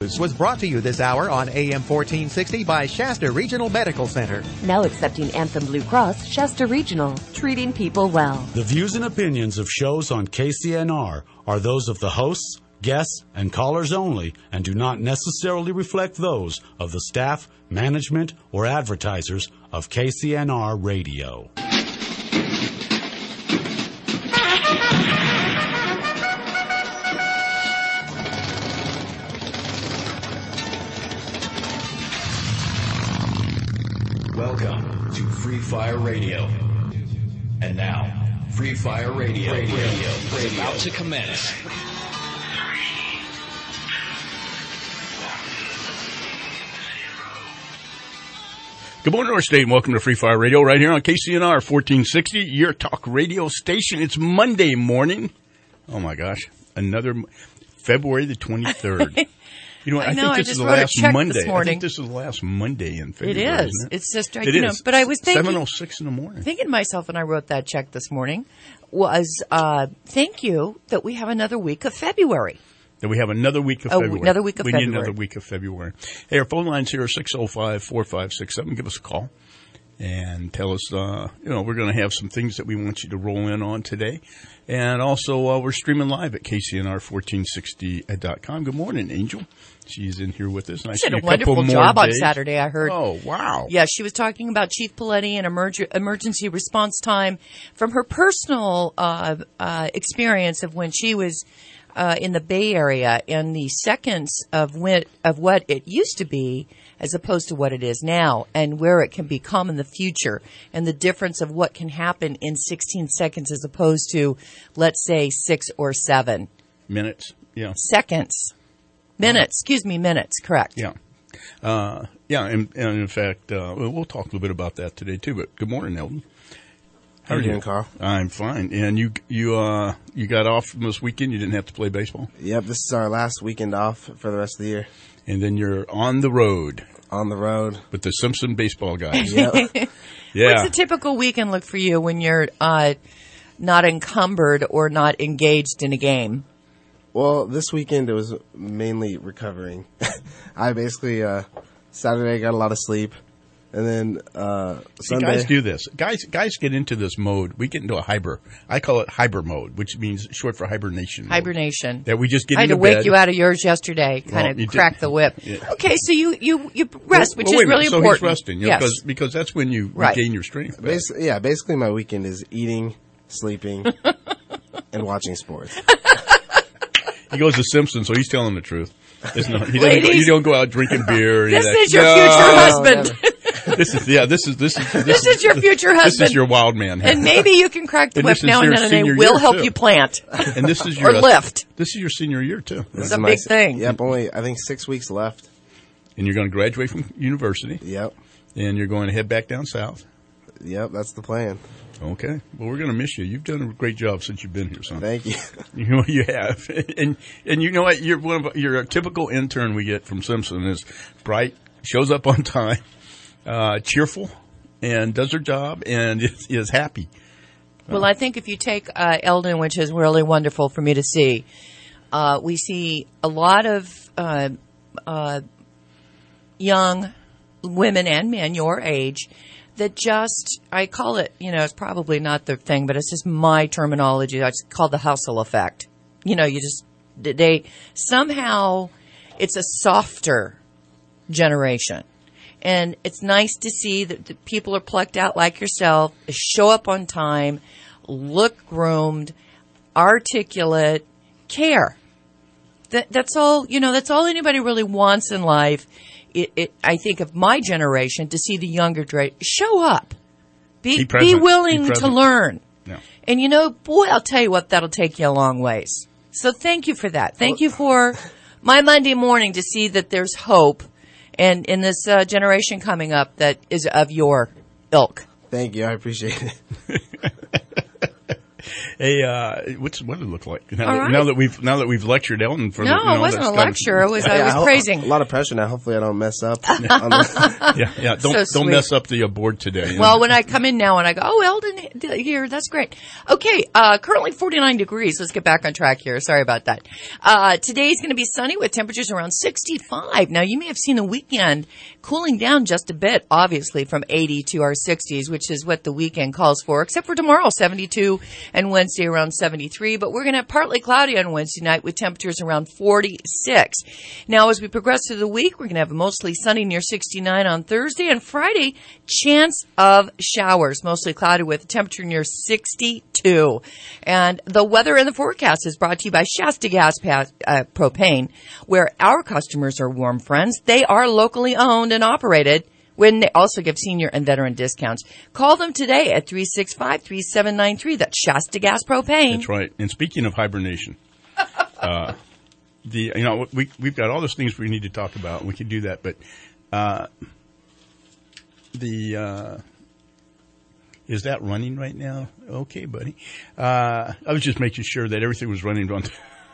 News was brought to you this hour on AM 1460 by Shasta Regional Medical Center. Now accepting Anthem Blue Cross, Shasta Regional, treating people well. The views and opinions of shows on KCNR are those of the hosts, guests, and callers only, and do not necessarily reflect those of the staff, management, or advertisers of KCNR Radio. Welcome to Free Fire Radio. And now, Free Fire Radio is about to commence. Good morning, North State, and welcome to Free Fire Radio right here on KCNR 1460, your talk radio station. It's Monday morning. Oh, my gosh. Another February the 23rd. You know what? I think this is the last Monday. I think this is the last Monday in February. It is. Isn't it? It's just, it is. But I was thinking. 7:06 in the morning. Thinking to myself when I wrote that check this morning was, thank you that we have another week of February. That we have another week of February. Another week of we February. Need another week of February. Hey, our phone lines here are 605-4567. Give us a call and tell us, we're going to have some things that we want you to roll in on today. And also, we're streaming live at KCNR1460.com. Good morning, Angel. She's in here with us. She did a wonderful job on Saturday, I heard. Oh, wow. Yeah, she was talking about Chief Paletti and emergency response time from her personal experience of when she was in the Bay Area and the seconds of what it used to be as opposed to what it is now and where it can become in the future and the difference of what can happen in 16 seconds as opposed to, let's say, 6 or 7. Minutes, yeah. Seconds. Minutes, minutes, correct. Yeah. And in fact, we'll talk a little bit about that today, too. But good morning, Eldon. How are you doing, Carl? I'm fine. And you got off from this weekend? You didn't have to play baseball? Yep, this is our last weekend off for the rest of the year. And then you're on the road. On the road. With the Simpson baseball guys. Yep. Yeah. What's a typical weekend look for you when you're not encumbered or not engaged in a game? Well, this weekend it was mainly recovering. I basically, Saturday got a lot of sleep. And then Sunday. Guys do this. Guys get into this mode. We get into a I call it hyper mode, which means short for hibernation. Hibernation. That we just get into bed. I had to wake you out of yours yesterday, kind of crack the whip. Yeah. Okay, so you rest, which is really important. So he's resting, because that's when you regain your strength. Basically my weekend is eating, sleeping, and watching sports. He goes to Simpson, so he's telling the truth. You don't go out drinking beer. This is your future husband. This is your future husband. This is your wild man. And maybe you can crack the whip now and then, and they will help you plant. And this is your or lift. This is your senior year too. It's a big thing. Yep, only I think 6 weeks left. And you're going to graduate from university. Yep. And you're going to head back down south. Yep, that's the plan. Okay. Well, we're going to miss you. You've done a great job since you've been here, son. Thank you. You have. And you know what? You're a typical intern we get from Simpson is bright, shows up on time, cheerful, and does her job, and is happy. Well, I think if you take Eldon, which is really wonderful for me to see, we see a lot of young women and men your age that just, I call it, it's probably not the thing, but it's just my terminology. It's called the hustle effect. Somehow it's a softer generation. And it's nice to see that the people are plucked out like yourself, show up on time, look groomed, articulate, care. That's all, that's all anybody really wants in life. I think of my generation to see the younger show up, be willing to learn. Yeah. And I'll tell you what, that'll take you a long ways. So thank you for that. Thank you for my Monday morning to see that there's hope and in this generation coming up that is of your ilk. Thank you. I appreciate it. Hey, what's the weather look like now, All right. now that we've lectured Ellen for No, it wasn't a lecture. I was praising. A lot of pressure now. Hopefully I don't mess up. On the Yeah. Don't mess up the board today. Well, when I come in now and I go, oh, Eldon here, that's great. Okay, currently 49 degrees. Let's get back on track here. Sorry about that. Today's going to be sunny with temperatures around 65. Now, you may have seen the weekend cooling down just a bit, obviously, from 80 to our 60s, which is what the weekend calls for, except for tomorrow, 72, and Wednesday around 73. But we're going to have partly cloudy on Wednesday night with temperatures around 46. Now, as we progress through the week, we're going to have mostly sunny near 69 on Thursday, and Friday, chance of showers, mostly cloudy with a temperature near 62. And the weather in the forecast is brought to you by Shasta Gas Propane, where our customers are warm friends. They are locally owned and operated, when they also give senior and veteran discounts. Call them today at 365-3793. That's Shasta Gas Propane. That's right. And speaking of hibernation, we've got all those things we need to talk about, and we can do that. But is that running right now? Okay, buddy. I was just making sure that everything was running on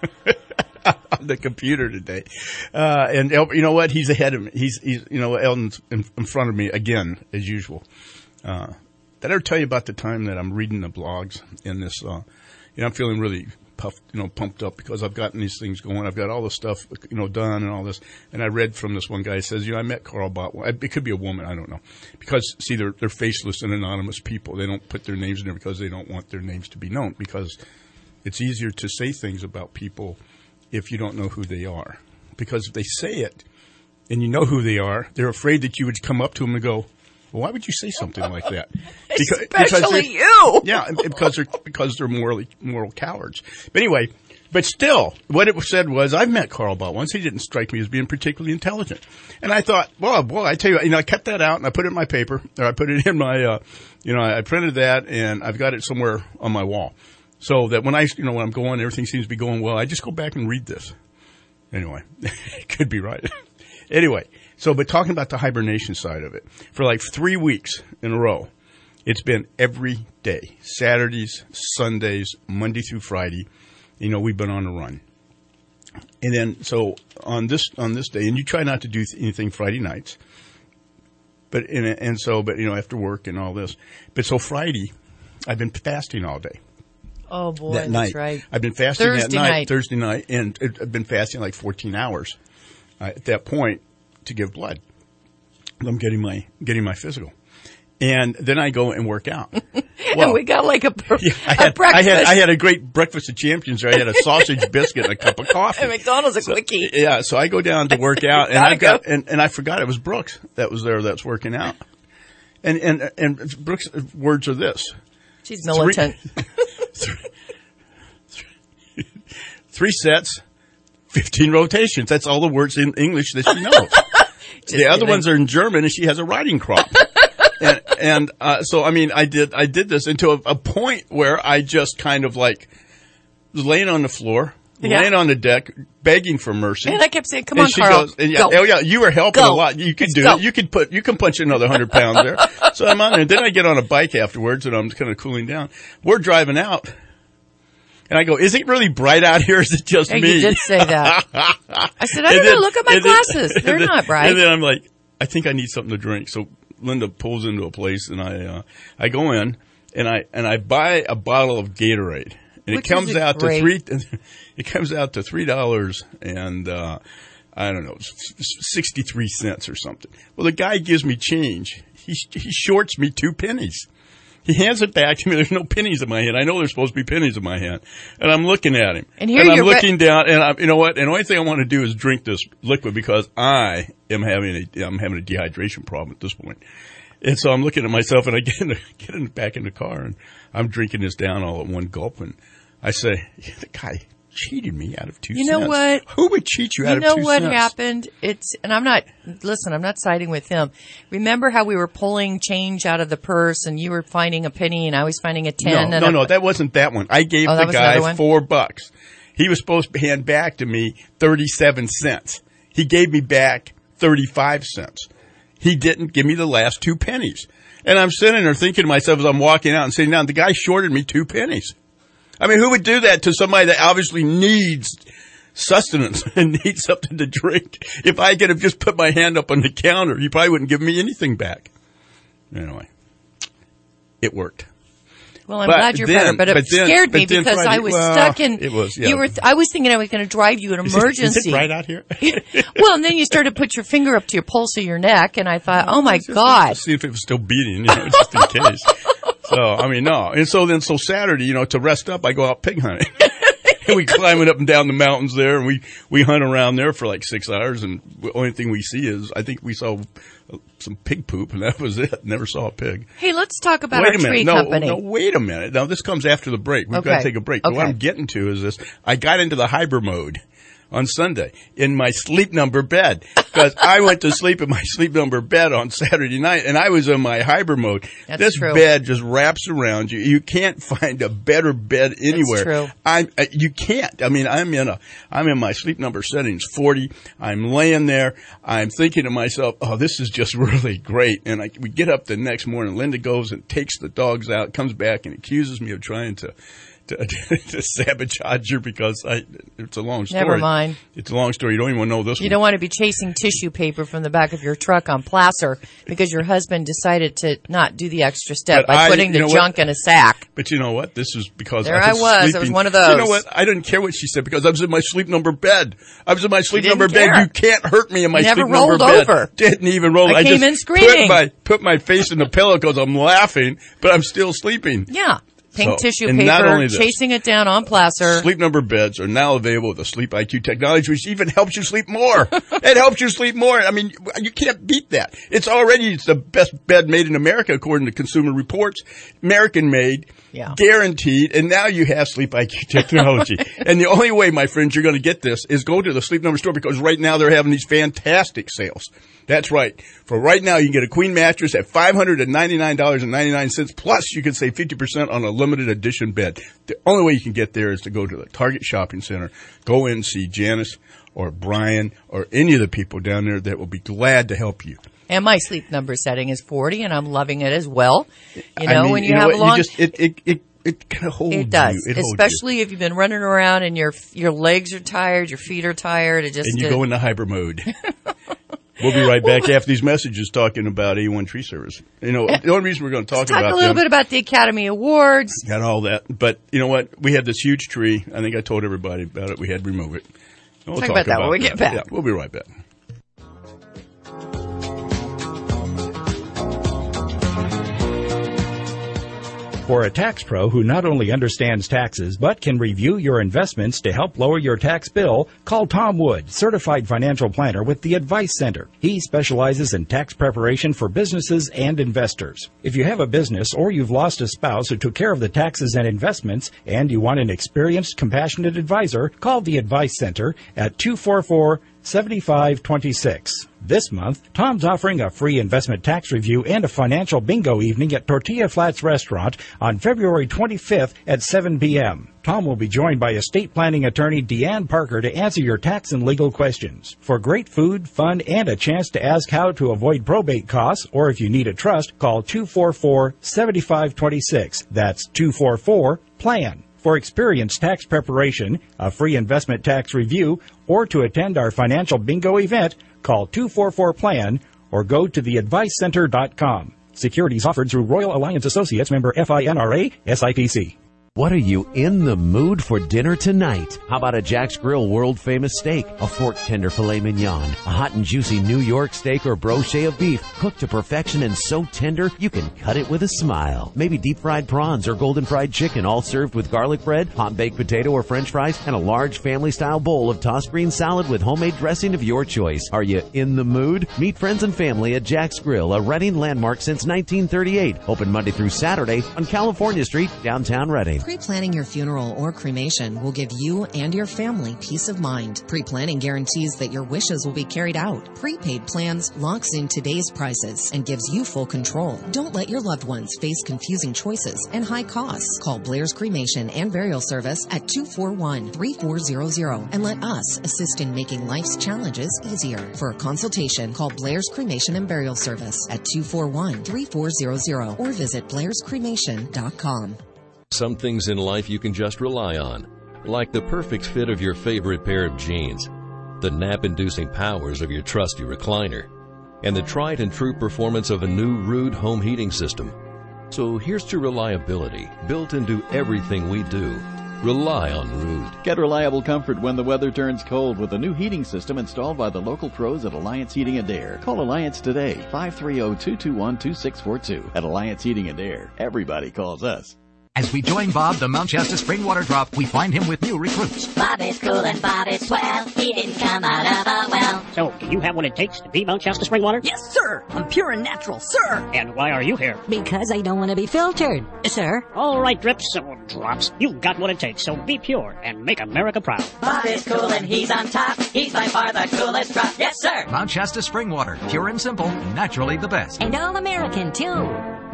the computer today. And you know what? He's ahead of me. He's Eldon's in front of me again, as usual. Did I ever tell you about the time that I'm reading the blogs in this, I'm feeling really pumped up because I've gotten these things going. I've got all the stuff, done and all this. And I read from this one guy who says, I met Carl Botwell. It could be a woman. I don't know. Because, see, they're faceless and anonymous people. They don't put their names in there because they don't want their names to be known, because it's easier to say things about people if you don't know who they are. Because if they say it and you know who they are, they're afraid that you would come up to them and go, well, why would you say something like that? Especially you. Yeah, because they're moral cowards. But anyway, but still, what it said was, I've met Carl Bott once. He didn't strike me as being particularly intelligent. And I thought, well, boy, I tell you, I kept that out and I put it in my paper, or I put it in my, I printed that and I've got it somewhere on my wall. So that when when I'm going, everything seems to be going well, I just go back and read this. Anyway, it could be right. Anyway, but talking about the hibernation side of it, for like 3 weeks in a row, it's been every day, Saturdays, Sundays, Monday through Friday. We've been on a run. And then, so on this day, and you try not to do anything Friday nights, but after work and all this. But so Friday, I've been fasting all day. Oh, boy, that night. That's right. I've been fasting Thursday night, and I've been fasting like 14 hours at that point to give blood. I'm getting my physical. And then I go and work out. Well, and we got like a breakfast. I had a great breakfast of champions there. I had a sausage biscuit and a cup of coffee. And McDonald's a quickie. Yeah, so I go down to work out, and and I forgot it was Brooks that was there that's working out. And Brooks' words are this. She's militant. Three sets, 15 rotations. That's all the words in English that she knows. The other ones are in German, and she has a writing crop. So I mean, I did this until a point where I just kind of like was laying on the floor, laying on the deck, begging for mercy. And I kept saying, "Come on, Carl, go." Oh yeah, you were helping a lot. You could do it. You can punch another 100 pounds there. So I'm on there. And then I get on a bike afterwards, and I'm kind of cooling down. We're driving out, and I go, "Is it really bright out here? Or is it just me?" You did say that. I said, "I didn't look at my glasses. They're not bright." And then I'm like, "I think I need something to drink." So Linda pulls into a place, and I go in, and I buy a bottle of Gatorade, and it comes out to $3 and I don't know, 63 cents or something. Well, the guy gives me change. He shorts me 2 pennies. He hands it back to me. There's no pennies in my hand. I know there's supposed to be pennies in my hand, and I'm looking at him, and I'm looking down, and you know what? And the only thing I want to do is drink this liquid because I am having a dehydration problem at this point. And so I'm looking at myself, and I get back in the car, and I'm drinking this down all at one gulp, and I say, the guy cheated me out of 2 cents. You know what? Who would cheat you out of 2 cents? You know what happened? I'm not siding with him. Remember how we were pulling change out of the purse and you were finding a penny and I was finding a 10? No, that wasn't that one. I gave the guy $4. He was supposed to hand back to me 37 cents. He gave me back 35 cents. He didn't give me the last 2 pennies. And I'm sitting there thinking to myself as I'm walking out and sitting down, the guy shorted me 2 pennies. I mean, who would do that to somebody that obviously needs sustenance and needs something to drink? If I could have just put my hand up on the counter, you probably wouldn't give me anything back. Anyway, it worked. Well, I'm glad you're better, but it scared me because I was stuck in. It was. Yeah. I was thinking I was going to drive you an emergency. Is it right out here? Well, and then you started to put your finger up to your pulse of your neck, and I thought, oh my God! See if it was still beating, just in case. So I mean, no. And so Saturday, to rest up, I go out pig hunting. And we climb it up and down the mountains there, and we hunt around there for like 6 hours, and the only thing we see is, I think we saw some pig poop, and that was it. Never saw a pig. Hey, let's talk about our tree company. No, wait a minute. Now, this comes after the break. We've got to take a break. Okay. What I'm getting to is this. I got into the hyper mode on Sunday in my sleep number bed because I went to sleep in my sleep number bed on Saturday night, and I was in my hyper mode. That's true. Bed just wraps around you. You can't find a better bed anywhere. That's true. You can't. I mean, I'm in my sleep number settings 40. I'm laying there. I'm thinking to myself, oh, this is just really great. And we get up the next morning. Linda goes and takes the dogs out, comes back and accuses me of trying to sabotage her because it's a long story. Never mind. It's a long story. You don't even know this one. You don't want to be chasing tissue paper from the back of your truck on Placer because your husband decided to not do the extra step by putting the junk in a sack. But you know what? This is because I was one of those. You know what? I didn't care what she said because I was in my sleep number bed. I was in my sleep number bed. You can't hurt me in my sleep number bed. Never rolled over. Didn't even roll. I came in screaming. Put my face in the pillow because I'm laughing, but I'm still sleeping. Yeah. Pink tissue paper, chasing it down on Placer. Sleep number beds are now available with the Sleep IQ technology, which even helps you sleep more. It helps you sleep more. I mean, you can't beat that. It's the best bed made in America, according to Consumer Reports. American made. Yeah. Guaranteed. And now you have Sleep IQ technology. And the only way, my friends, you're going to get this is go to the Sleep Number store because right now they're having these fantastic sales. That's right. For right now, you can get a queen mattress at $599.99, plus you can save 50% on a limited edition bed. The only way you can get there is to go to the Target Shopping Center, go in and see Janice or Brian or any of the people down there that will be glad to help you. And my sleep number setting is 40, and I'm loving it as well. When you have a long... It kind of holds you. It does, especially if you've been running around and your legs are tired, your feet are tired. And you go into hyper mode. We'll be right back after these messages talking about A1 Tree Service. The only reason we're going to talk about a little bit about the Academy Awards. Got all that. But you know what? We had this huge tree. I think I told everybody about it. We had to remove it. We'll talk about that when we get back. Yeah, we'll be right back. For a tax pro who not only understands taxes but can review your investments to help lower your tax bill, call Tom Wood, certified financial planner with the Advice Center. He specializes in tax preparation for businesses and investors. If you have a business or you've lost a spouse who took care of the taxes and investments and you want an experienced, compassionate advisor, call the Advice Center at 244-7526. This month, Tom's offering a free investment tax review and a financial bingo evening at Tortilla Flats Restaurant on February 25th at 7 p.m. Tom will be joined by estate planning attorney Deanne Parker to answer your tax and legal questions. For great food, fun, and a chance to ask how to avoid probate costs, or if you need a trust, call 244-7526. That's 244-PLAN. For experienced tax preparation, a free investment tax review, or to attend our financial bingo event, call 244-PLAN or go to theadvicecenter.com. Securities offered through Royal Alliance Associates, member FINRA, SIPC. What are you in the mood for dinner tonight? How about a Jack's Grill world-famous steak, a fork tender filet mignon, a hot and juicy New York steak or brochet of beef, cooked to perfection and so tender you can cut it with a smile. Maybe deep-fried prawns or golden-fried chicken, all served with garlic bread, hot baked potato or french fries, and a large family-style bowl of tossed green salad with homemade dressing of your choice. Are you in the mood? Meet friends and family at Jack's Grill, a Reading landmark since 1938. Open Monday through Saturday on California Street, downtown Reading. Pre-planning your funeral or cremation will give you and your family peace of mind. Pre-planning guarantees that your wishes will be carried out. Prepaid plans locks in today's prices and gives you full control. Don't let your loved ones face confusing choices and high costs. Call Blair's Cremation and Burial Service at 241-3400 and let us assist in making life's challenges easier. For a consultation, call Blair's Cremation and Burial Service at 241-3400 or visit blairscremation.com. Some things in life you can just rely on, like the perfect fit of your favorite pair of jeans, the nap-inducing powers of your trusty recliner, and the tried and true performance of a new Ruud home heating system. So here's to reliability, built into everything we do. Rely on Ruud. Get reliable comfort when the weather turns cold with a new heating system installed by the local pros at Alliance Heating and Air. Call Alliance today, 530-221-2642. At Alliance Heating and Air, everybody calls us. As we join Bob, the Mount Shasta Spring Water Drop, we find him with new recruits. Bob is cool and Bob is swell. He didn't come out of a well. So, do you have what it takes to be Mount Shasta Spring Water? Yes, sir. I'm pure and natural, sir. And why are you here? Because I don't want to be filtered, sir. All right, Drips, or Drops. You've got what it takes, so be pure and make America proud. Bob is cool and he's on top. He's by far the coolest drop. Yes, sir. Mount Shasta Spring Water, pure and simple, naturally the best. And all American, too.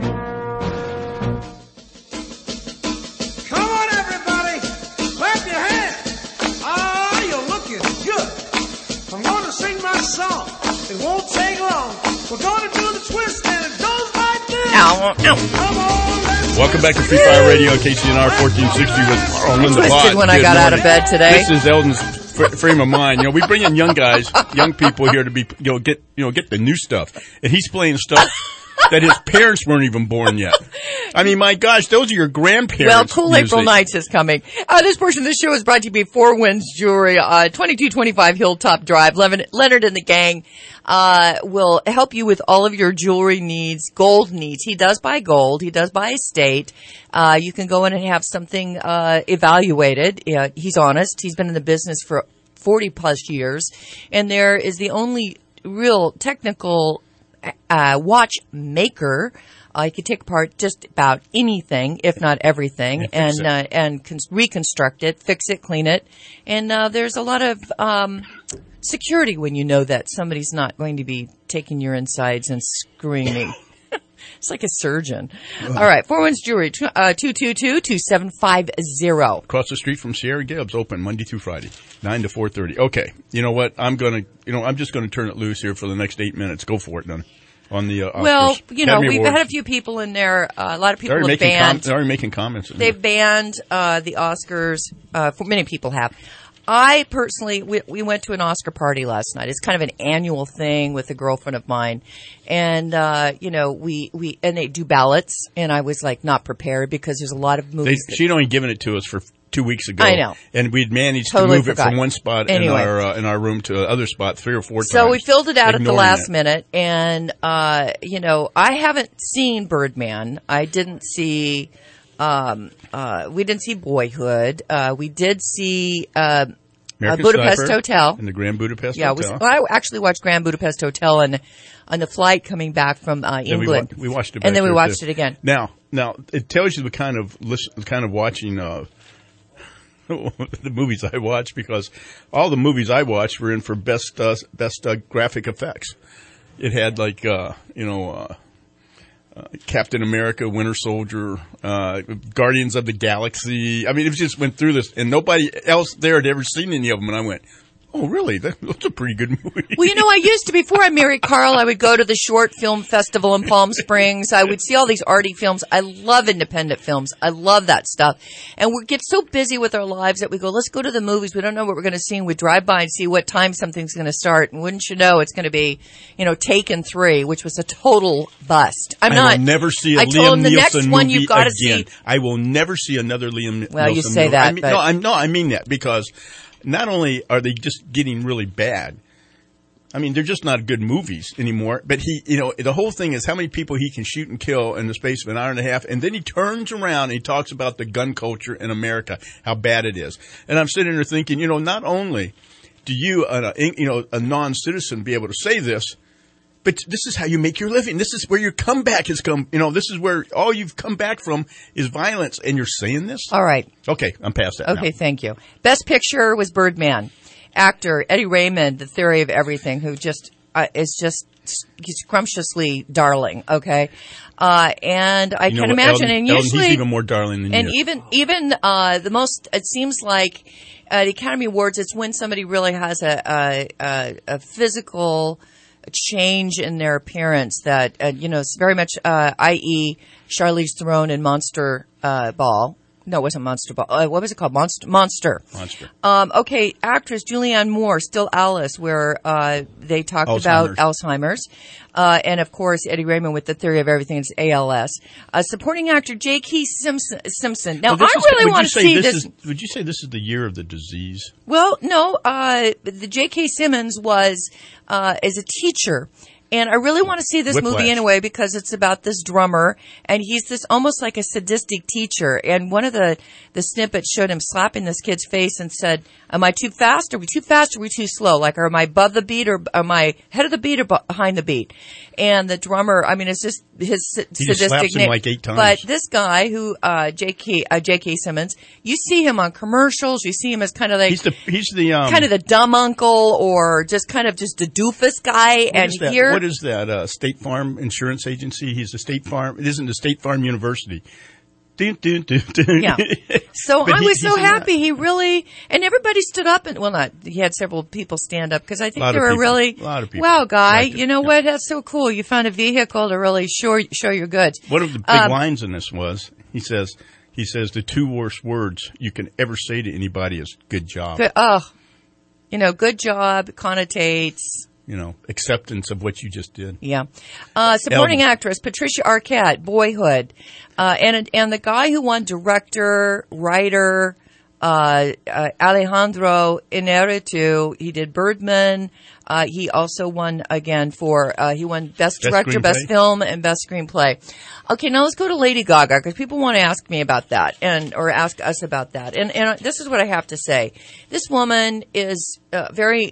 Song. It won't take long. We're going to do the twist and it goes like this. Ow. Welcome back to Free Fire Radio, KCNR 1460 with Carl in the Twisted when I got out of bed today. This is Eldon's frame of mind. We bring in young guys, young people here to be, get the new stuff. And he's playing stuff that his parents weren't even born yet. I mean, my gosh, those are your grandparents. Well, Cool April Nights is coming. This portion of the show is brought to you by Four Winds Jewelry, 2225 Hilltop Drive. Leonard and the gang will help you with all of your jewelry needs, gold needs. He does buy gold. He does buy estate. You can go in and have something evaluated. He's honest. He's been in the business for 40-plus years. And there is the only real technical watchmaker. You can take apart just about anything, if not everything, and reconstruct it, fix it, clean it. And there's a lot of security when you know that somebody's not going to be taking your insides and screaming. It's like a surgeon. All right, Four Winds Jewelry, 222-2750. Across the street from Sierra Gibbs, open Monday through Friday, 9 to 4:30. Okay, you know what? I'm just gonna turn it loose here for the next 8 minutes. Go for it, then. On the Oscars. Well, Academy we've Awards. had a few people in there. A lot of people have banned. They're already making comments. They've banned the Oscars. Many people have. I personally, we went to an Oscar party last night. It's kind of an annual thing with a girlfriend of mine, and and they do ballots, and I was like not prepared because there's a lot of movies. She'd only given it to us for 2 weeks ago. I know, and we'd managed totally to move it from one spot in our room to another spot 3 or 4 times. So we filled it out at the last minute, and I haven't seen Birdman. I didn't see. We didn't see Boyhood. We did see Budapest Hotel and the Grand Budapest Hotel. I actually watched Grand Budapest Hotel on the flight coming back from England. We watched it, and then we watched it again. Now it tells you the kind of watching the movies I watch, because all the movies I watched were in for best graphic effects. It had Captain America, Winter Soldier, Guardians of the Galaxy. I mean, it just went through this, and nobody else there had ever seen any of them. And I went, "Oh, really? That's a pretty good movie." Well, I used to, before I married Carl, I would go to the Short Film Festival in Palm Springs. I would see all these arty films. I love independent films. I love that stuff. And we get so busy with our lives that we go, let's go to the movies. We don't know what we're going to see. And we drive by and see what time something's going to start. And wouldn't you know, it's going to be, Taken 3, which was a total bust. I will never see a Liam Neeson movie you've got to again. see. I will never see another Liam Neeson movie. Well, you say that. I mean that, because not only are they just getting really bad, I mean, they're just not good movies anymore. But the whole thing is how many people he can shoot and kill in the space of an hour and a half. And then he turns around and he talks about the gun culture in America, how bad it is. And I'm sitting there thinking, not only do you, a non-citizen, be able to say this, but this is how you make your living. This is where your comeback has come. This is where all you've come back from is violence. And you're saying this? All right. Okay, I'm past that Okay, now. Thank you. Best Picture was Birdman. Actor Eddie Raymond, The Theory of Everything, who just he's scrumptiously darling. Okay, and I can imagine. And usually, he's even more darling than you. And even the most. It seems like the Academy Awards. It's when somebody really has a physical change in their appearance that it's very much, i.e., Charlize Theron in Monster Ball. No, it wasn't Monster Ball. What was it called? Monster. Monster. Okay, actress Julianne Moore, still Alice, where they talked about Alzheimer's. And, of course, Eddie Raymond with The Theory of Everything. It's ALS. Supporting actor J.K. Simpson. Now, I really want to see this. Would you say this is the year of the disease? Well, no. The J.K. Simmons was as a teacher. And I really want to see this movie anyway because it's about this drummer, and he's this almost like a sadistic teacher. And one of the snippets showed him slapping this kid's face and said, "Am I too fast? Are we too fast? Or are we too slow? Like, am I above the beat or am I head of the beat or behind the beat?" And the drummer, I mean, it's just his sadistic. He just slaps him like 8 times. But this guy who J.K. Simmons, you see him on commercials. You see him as kind of like he's the kind of the dumb uncle or just a doofus guy. What is that? State Farm Insurance Agency. He's a State Farm. It isn't the State Farm University. Yeah. So I was so happy. He really, and everybody stood up and, he had several people stand up because I think they were really, wow, guy, you know what? That's so cool. You found a vehicle to really show your goods. One of the big lines in this was, he says the 2 worst words you can ever say to anybody is good job. Good job connotates, acceptance of what you just did. Yeah. Supporting actress, Patricia Arquette, Boyhood. And the guy who won director, writer, Alejandro Inarritu, he did Birdman. He also won again he won Best Director, Best Film, and Best Screenplay. Okay, now let's go to Lady Gaga because people want to ask me about that or ask us about that. And this is what I have to say. This woman is very,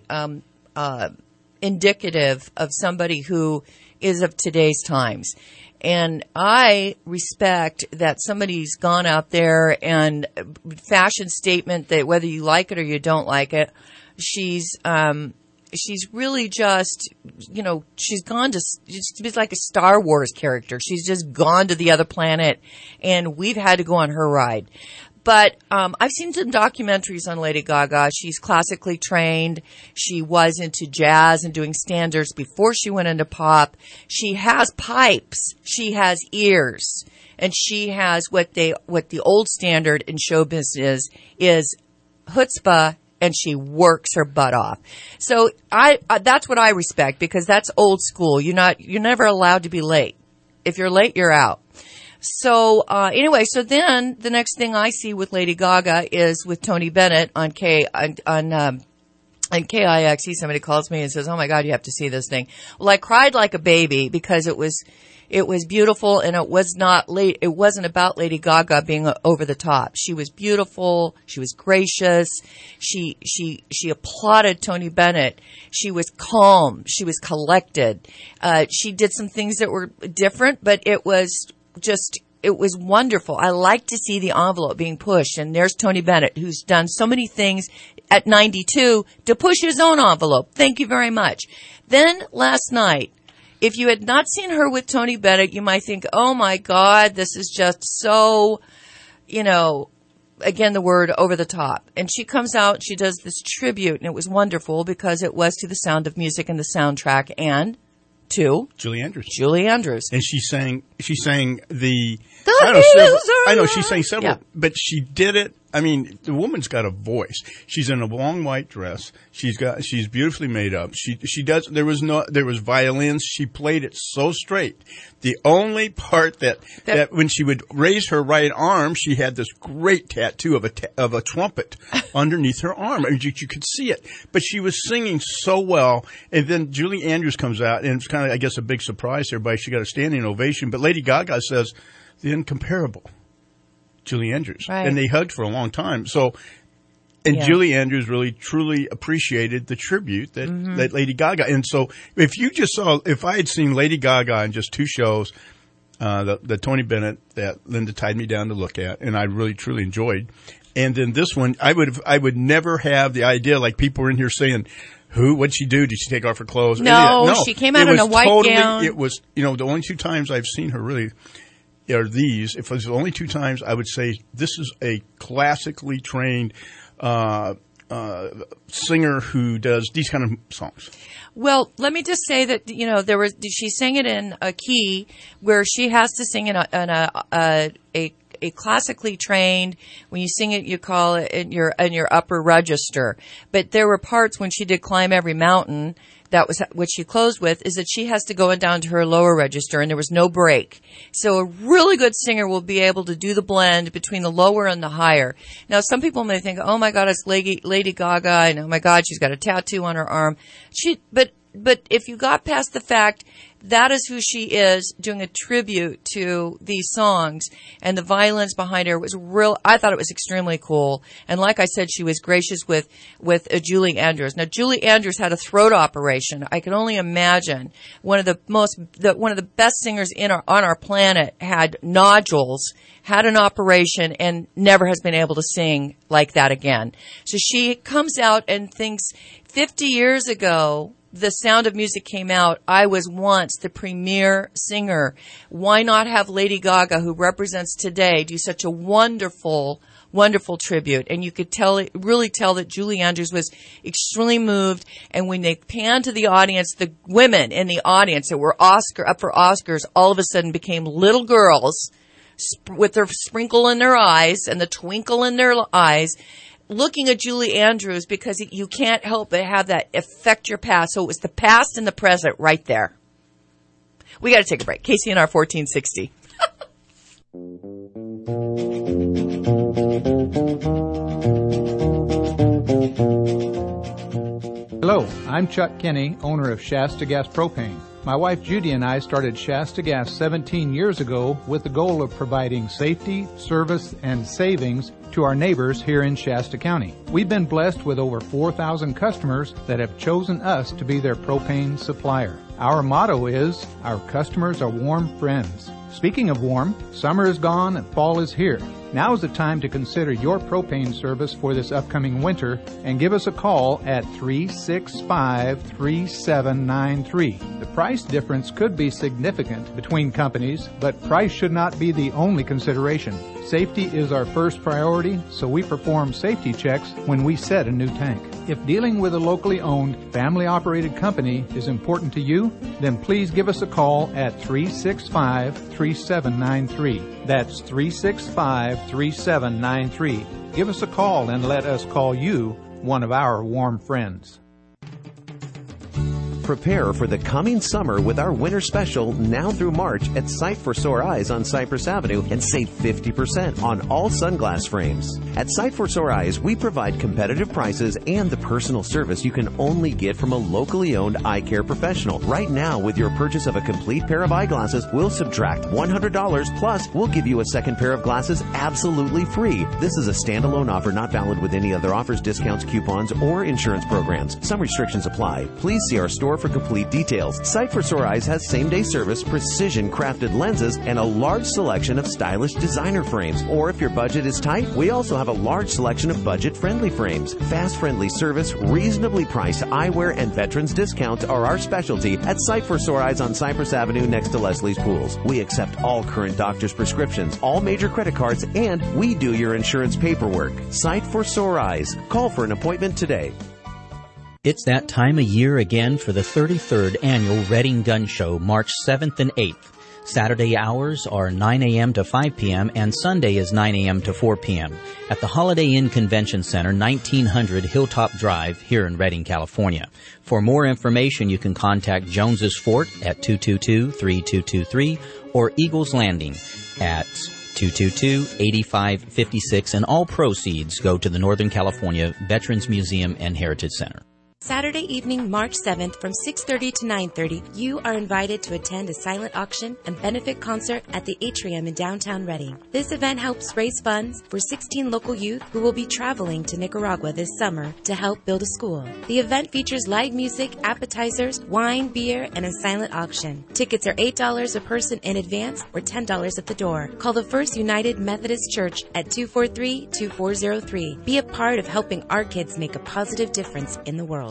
indicative of somebody who is of today's times. And I respect that somebody's gone out there and fashion statement that whether you like it or you don't like it, she's really just, she's gone to, she's like a Star Wars character. She's just gone to the other planet and we've had to go on her ride. But I've seen some documentaries on Lady Gaga. She's classically trained. She was into jazz and doing standards before she went into pop. She has pipes. She has ears. And she has what the old standard in show business is chutzpah, and she works her butt off. So that's what I respect because that's old school. You're never allowed to be late. If you're late, you're out. So, anyway, so then the next thing I see with Lady Gaga is with Tony Bennett on KIXE. Somebody calls me and says, "Oh my God, you have to see this thing." Well, I cried like a baby because it was beautiful and it wasn't about Lady Gaga being over the top. She was beautiful. She was gracious. She applauded Tony Bennett. She was calm. She was collected. She did some things that were different, but it was wonderful. I like to see the envelope being pushed. And there's Tony Bennett, who's done so many things at 92 to push his own envelope. Thank you very much. Then last night, if you had not seen her with Tony Bennett, you might think, oh my God, this is just so, again, the word over the top. And she comes out, she does this tribute, and it was wonderful because it was to The Sound of Music and the soundtrack and to Julie Andrews. And she sang the I know she sang several, but she did it. I mean, the woman's got a voice. She's in a long white dress. She's beautifully made up. She does. There was violins. She played it so straight. The only part that when she would raise her right arm, she had this great tattoo of a trumpet underneath her arm. I mean, you could see it. But she was singing so well. And then Julie Andrews comes out, and it's kind of, I guess, a big surprise to everybody. She got a standing ovation. But Lady Gaga says, the incomparable Julie Andrews. Right. And they hugged for a long time. So, Julie Andrews really, truly appreciated the tribute that Lady Gaga. And so if I had seen Lady Gaga in just 2 shows, the Tony Bennett that Linda tied me down to look at, and I really, truly enjoyed. And then this one, I would never have the idea, like people were in here saying, what'd she do? Did she take off her clothes? No, she came out in a white gown. It was, the only 2 times I've seen her really are these. If it was the only 2 times, I would say this is a classically trained singer who does these kind of songs. Well, let me just say that she sang it in a key where she has to sing in a a classically trained. When you sing it, you call it in your upper register. But there were parts when she did Climb Every Mountain. That was what she closed with, is that she has to go down to her lower register, and there was no break. So a really good singer will be able to do the blend between the lower and the higher. Now, some people may think, oh my God, it's Lady Gaga, and oh my God, she's got a tattoo on her arm. But if you got past the fact that is who she is, doing a tribute to these songs, and the violence behind her was real. I thought it was extremely cool. And like I said, she was gracious with Julie Andrews. Now, Julie Andrews had a throat operation. I can only imagine one of the best singers on our planet had nodules, had an operation, and never has been able to sing like that again. So she comes out and thinks 50 years ago, The Sound of Music came out, I was once the premier singer. Why not have Lady Gaga, who represents today, do such a wonderful, wonderful tribute? And you could really tell that Julie Andrews was extremely moved. And when they panned to the audience, the women in the audience that were up for Oscars all of a sudden became little girls with their sprinkle in their eyes and the twinkle in their eyes, looking at Julie Andrews, because you can't help but have that affect your past. So it was the past and the present right there. We got to take a break. KCNR 1460. Hello, I'm Chuck Kenny, owner of Shasta Gas Propane. My wife Judy and I started Shasta Gas 17 years ago with the goal of providing safety, service, and savings to our neighbors here in Shasta County. We've been blessed with over 4,000 customers that have chosen us to be their propane supplier. Our motto is, our customers are warm friends. Speaking of warm, summer is gone and fall is here. Now is the time to consider your propane service for this upcoming winter and give us a call at 365-3793. The price difference could be significant between companies, but price should not be the only consideration. Safety is our first priority, so we perform safety checks when we set a new tank. If dealing with a locally owned, family-operated company is important to you, then please give us a call at 365-3793. That's 365-3793. Give us a call and let us call you one of our warm friends. Prepare for the coming summer with our winter special now through March at Sight for Sore Eyes on Cypress Avenue and save 50% on all sunglass frames. At Sight for Sore Eyes, we provide competitive prices and the personal service you can only get from a locally owned eye care professional. Right now, with your purchase of a complete pair of eyeglasses, we'll subtract $100 plus we'll give you a second pair of glasses absolutely free. This is a standalone offer not valid with any other offers, discounts, coupons, or insurance programs. Some restrictions apply. Please see our store for complete details. Sight for Sore Eyes has same-day service, precision-crafted lenses, and a large selection of stylish designer frames. Or if your budget is tight, we also have a large selection of budget-friendly frames. Fast-friendly service, reasonably priced eyewear, and veterans discounts are our specialty at Sight for Sore Eyes on Cypress Avenue next to Leslie's Pools. We accept all current doctor's prescriptions, all major credit cards, and we do your insurance paperwork. Sight for Sore Eyes. Call for an appointment today. It's that time of year again for the 33rd Annual Reading Gun Show, March 7th and 8th. Saturday hours are 9 a.m. to 5 p.m. and Sunday is 9 a.m. to 4 p.m. at the Holiday Inn Convention Center, 1900 Hilltop Drive here in Redding, California. For more information, you can contact Jones's Fort at 222-3223 or Eagles Landing at 222-8556, and all proceeds go to the Northern California Veterans Museum and Heritage Center. Saturday evening, March 7th from 6:30 to 9:30, you are invited to attend a silent auction and benefit concert at the Atrium in downtown Redding. This event helps raise funds for 16 local youth who will be traveling to Nicaragua this summer to help build a school. The event features live music, appetizers, wine, beer, and a silent auction. Tickets are $8 a person in advance or $10 at the door. Call the First United Methodist Church at 243-2403. Be a part of helping our kids make a positive difference in the world.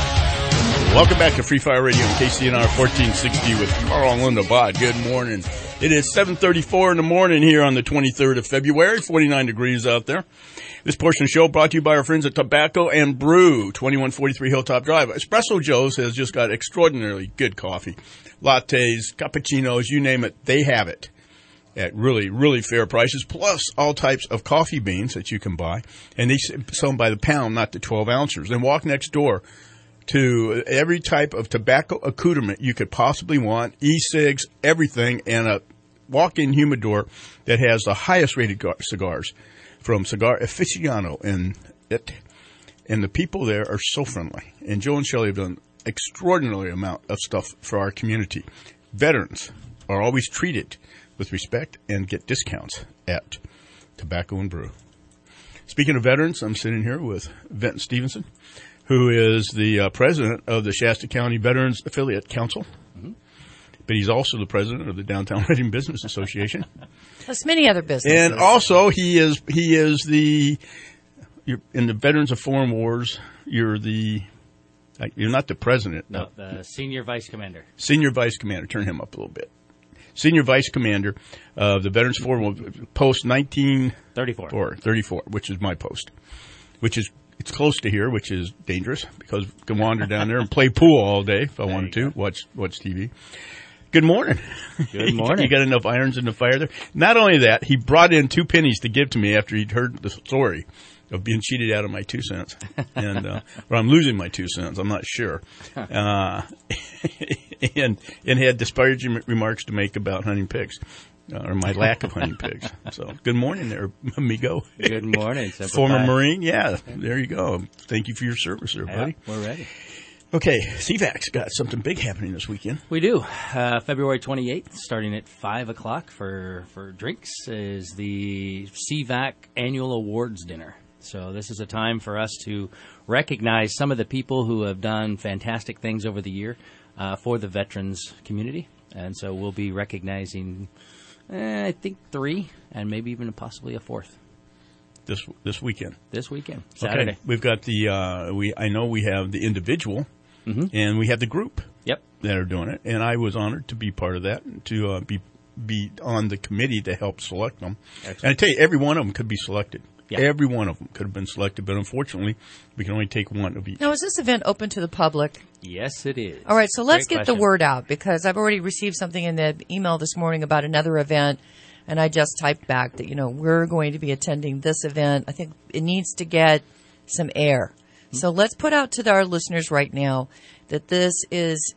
Welcome back to Free Fire Radio on KCNR 1460 with Carl and Linda Bott. Good morning. It is 7:34 in the morning here on the 23rd of February, 49 degrees out there. This portion of the show brought to you by our friends at Tobacco and Brew, 2143 Hilltop Drive. Espresso Joe's has just got extraordinarily good coffee. Lattes, cappuccinos, you name it, they have it at really, really fair prices, plus all types of coffee beans that you can buy. And they sell them by the pound, not the 12 ounces. And walk next door to every type of tobacco accoutrement you could possibly want, e-cigs, everything, and a walk-in humidor that has the highest rated cigars from Cigar Aficionado. And the people there are so friendly. And Joe and Shelley have done extraordinary amount of stuff for our community. Veterans are always treated with respect and get discounts at Tobacco and Brew. Speaking of veterans, I'm sitting here with Vinton Stevenson, who is the president of the Shasta County Veterans Affiliate Council. Mm-hmm. But he's also the president of the Downtown Reading Business Association. Plus many other businesses. And also he is you're in the Veterans of Foreign Wars, you're not the president. No, the senior vice commander. Senior vice commander. Turn him up a little bit. Senior vice commander of the Veterans of Foreign Wars, post 1934, which is my post, it's close to here, which is dangerous because I can wander down there and play pool all day if I wanted to, watch TV. Good morning. Good morning. You got enough irons in the fire there? Not only that, he brought in 2 pennies to give to me after he'd heard the story of being cheated out of my 2 cents. And, or I'm losing my 2 cents. I'm not sure. And had disparaging remarks to make about hunting pigs. Or my lack of hunting pigs. So, good morning there, amigo. Good morning. Former Marine. Yeah, there you go. Thank you for your service there, buddy. We're ready. Okay, CVAC's got something big happening this weekend. We do. February 28th, starting at 5 o'clock for drinks, is the CVAC Annual Awards Dinner. So this is a time for us to recognize some of the people who have done fantastic things over the year for the veterans community. And so we'll be recognizing, I think, 3 and maybe even possibly a 4th. This weekend. This weekend, Saturday. Okay. We've got I know we have the individual, and we have the group. Yep. That are doing it, and I was honored to be part of that, to be on the committee to help select them. Excellent. And I tell you, every one of them could be selected. Yeah. Every one of them could have been selected, but unfortunately, we can only take one of each. Now, is this event open to the public? Yes, it is. All right, so let's get the word out, because I've already received something in the email this morning about another event, and I just typed back that, we're going to be attending this event. I think it needs to get some air. Mm-hmm. So let's put out to our listeners right now that this is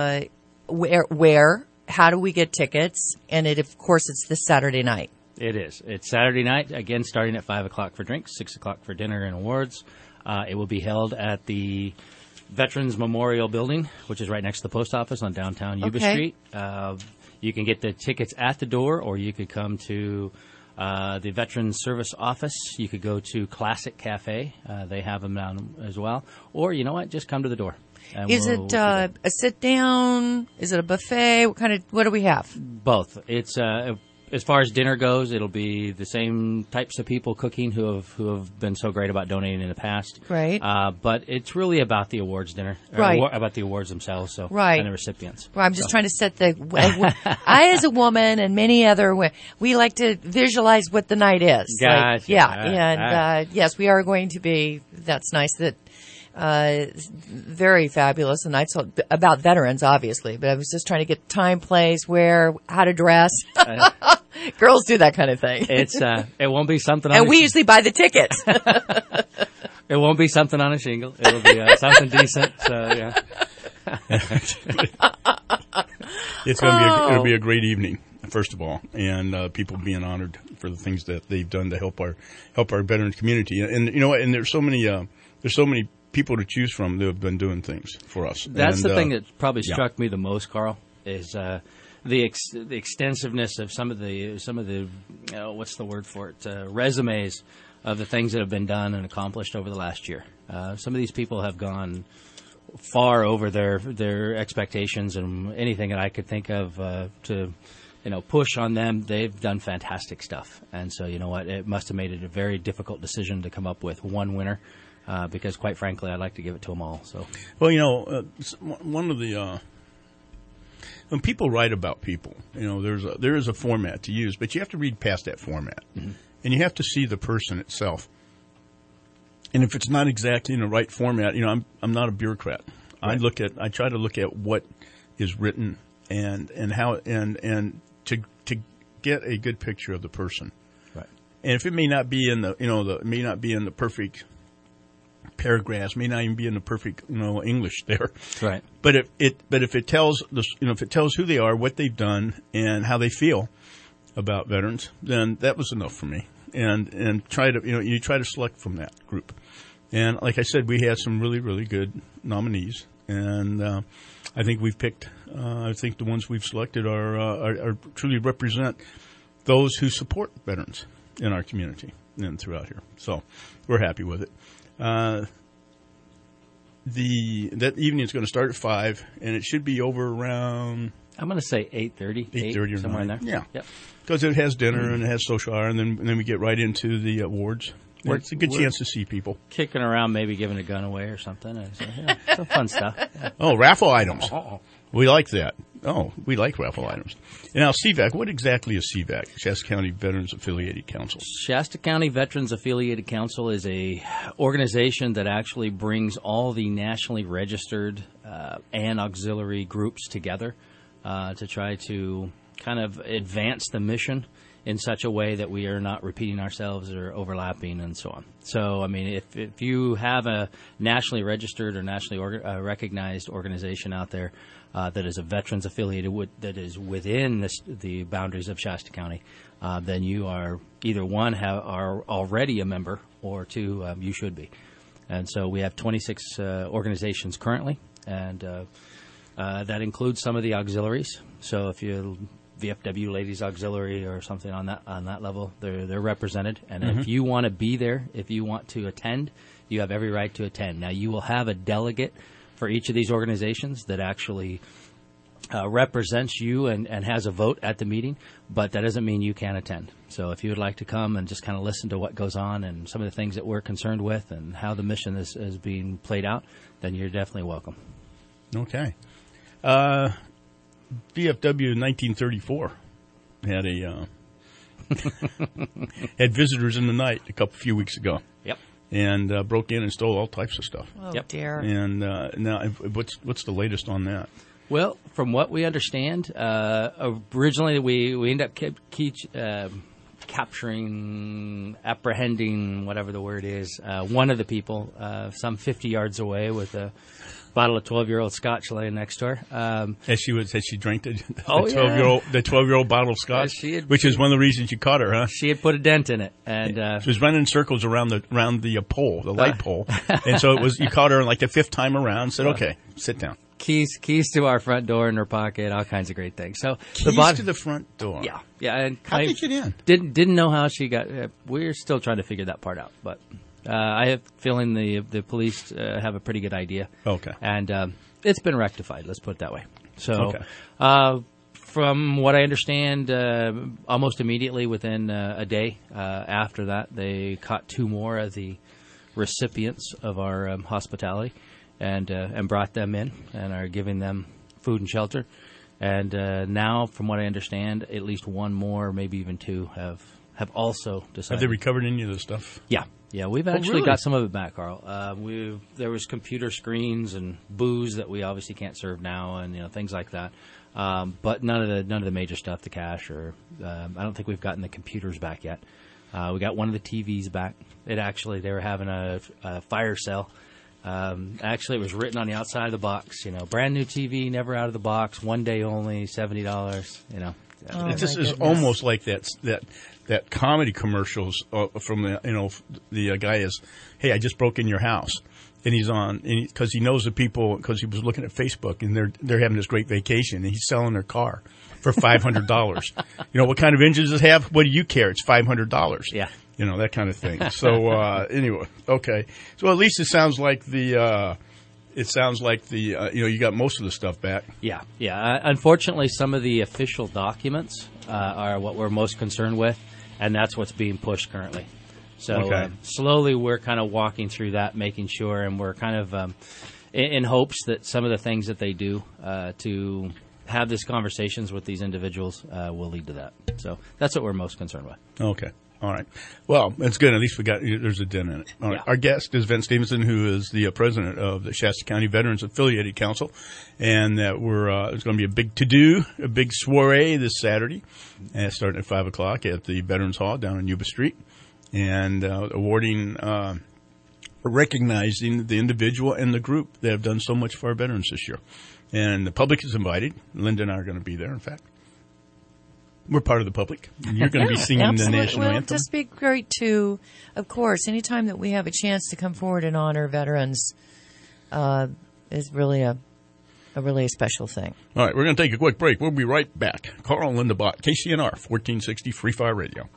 where, how do we get tickets, and of course, it's this Saturday night. It is. It's Saturday night, again, starting at 5 o'clock for drinks, 6 o'clock for dinner and awards. It will be held at the Veterans Memorial Building, which is right next to the post office on downtown Yuba Street. You can get the tickets at the door, or you could come to the Veterans Service Office. You could go to Classic Cafe. They have them down as well. Or, you know what, just come to the door. Is it a sit-down? Is it a buffet? What do we have? Both. It's as far as dinner goes, it'll be the same types of people cooking who have been so great about donating in the past. Right. But it's really about the awards dinner. Right. About the awards themselves. So. Right. And the recipients. Well, I'm just trying to set I, as a woman and many other women, we like to visualize what the night is. Gotcha. Yes, we are going to be. That's nice. That. Very fabulous. And I told about veterans, obviously, but I was just trying to get time, place, where, how to dress. Girls do that kind of thing. It won't be something and we usually buy the tickets. It won't be something on a shingle. It'll be something decent. So, yeah. It'll be a great evening, first of all, and people being honored for the things that they've done to help our veterans community. And you know what? And there's so many people to choose from that have been doing things for us. That's the thing that probably struck me the most, Carl, is the extensiveness of some of the what's the word for it, resumes of the things that have been done and accomplished over the last year. Some of these people have gone far over their expectations, and anything that I could think of to push on them, they've done fantastic stuff. And so, you know what, it must have made it a very difficult decision to come up with one winner. Because, quite frankly, I'd like to give it to them all. So, well, one of the when people write about people, there is a format to use, but you have to read past that format, and you have to see the person itself. And if it's not exactly in the right format, I'm not a bureaucrat. Right. I try to look at what is written and how and to get a good picture of the person. Right. And if it may not be in may not be in the perfect paragraphs, may not even be in the perfect English there. Right. But if it tells if it tells who they are, what they've done, and how they feel about veterans, then that was enough for me. And try to you try to select from that group. And like I said, we had some really, really good nominees, and I think we've picked. I think the ones we've selected are truly represent those who support veterans in our community and throughout here. So we're happy with it. That evening is going to start at 5, and it should be over around. I'm going to say 8:30. 8:30 or somewhere 9. in there. Yeah. Yep. Because it has dinner and it has social hour, and then we get right into the awards. It's a good chance to see people. Kicking around, maybe giving a gun away or something. So, some fun stuff. Yeah. Oh, raffle items. We like that. Oh, we like raffle items. And now, CVAC, what exactly is CVAC, Shasta County Veterans Affiliated Council? Shasta County Veterans Affiliated Council is a organization that actually brings all the nationally registered and auxiliary groups together to try to kind of advance the mission in such a way that we are not repeating ourselves or overlapping and so on. So, I mean, if you have a nationally registered or nationally recognized organization out there that is a veterans affiliated that is within the boundaries of Shasta County, then you are either one are already a member, or two, you should be. And so we have 26 organizations currently, and that includes some of the auxiliaries. So if you VFW Ladies Auxiliary or something on that level, they're represented. And if you want to be there, if you want to attend, you have every right to attend. Now, you will have a delegate for each of these organizations that actually represents you and has a vote at the meeting, but that doesn't mean you can't attend. So if you would like to come and just kind of listen to what goes on and some of the things that we're concerned with and how the mission is being played out, then you're definitely welcome. Okay. VFW 1934 had had visitors in the night a few weeks ago. Yep. And broke in and stole all types of stuff. Oh, dear. And now, what's the latest on that? Well, from what we understand, originally we ended up apprehending, whatever the word is, one of the people, some 50 yards away with a bottle of 12-year-old scotch laying next to her. Had she drank the 12-year-old bottle of scotch, which is one of the reasons you caught her, huh? She had put a dent in it, and she was running in circles around the pole, the light pole, and so you caught her like the 5th time around. Said, "Okay, sit down." Keys to our front door in her pocket, all kinds of great things. So keys to the front door. Yeah. And how did you get in? Didn't know how she got. We're still trying to figure that part out, but I have a feeling the police have a pretty good idea. Okay. And it's been rectified. Let's put it that way. So, from what I understand, almost immediately within a day after that, they caught 2 more of the recipients of our hospitality. And brought them in and are giving them food and shelter. And now, from what I understand, at least 1 more, maybe even 2, have also decided. Have they recovered any of the stuff? Yeah. We've actually got some of it back, Carl. There was computer screens and booze that we obviously can't serve now, and things like that. But none of the major stuff, the cash, or I don't think we've gotten the computers back yet. We got one of the TVs back. They were having a fire sale. Actually, it was written on the outside of the box. Brand new TV, never out of the box, 1 day only, $70. It just is almost like that comedy commercials from the guy is, "Hey, I just broke in your house," and he's on because he knows the people because he was looking at Facebook and they're having this great vacation and he's selling their car for $500. What kind of engines does it have? What do you care? It's $500. Yeah. That kind of thing. So anyway, okay. So at least it sounds like you got most of the stuff back. Yeah. Unfortunately, some of the official documents are what we're most concerned with, and that's what's being pushed currently. So slowly we're kind of walking through that, making sure, and we're kind of in hopes that some of the things that they do to have these conversations with these individuals will lead to that. So that's what we're most concerned with. Okay. All right. Well, it's good. At least there's a dent in it. All right. Our guest is Vince Stevenson, who is the president of the Shasta County Veterans Affiliated Council. And that there's going to be a big to-do, a big soiree this Saturday, starting at 5 o'clock at the Veterans Hall down on Yuba Street. And awarding, recognizing the individual and the group that have done so much for our veterans this year. And the public is invited. Linda and I are going to be there, in fact. We're part of the public. You're going to be singing absolutely. the national Well, anthem. just be great to, of course, anytime that we have a chance to come forward and honor veterans is really a really special thing. All right, we're going to take a quick break. We'll be right back. Carl and Linda Bott, KCNR 1460 Free Fire Radio.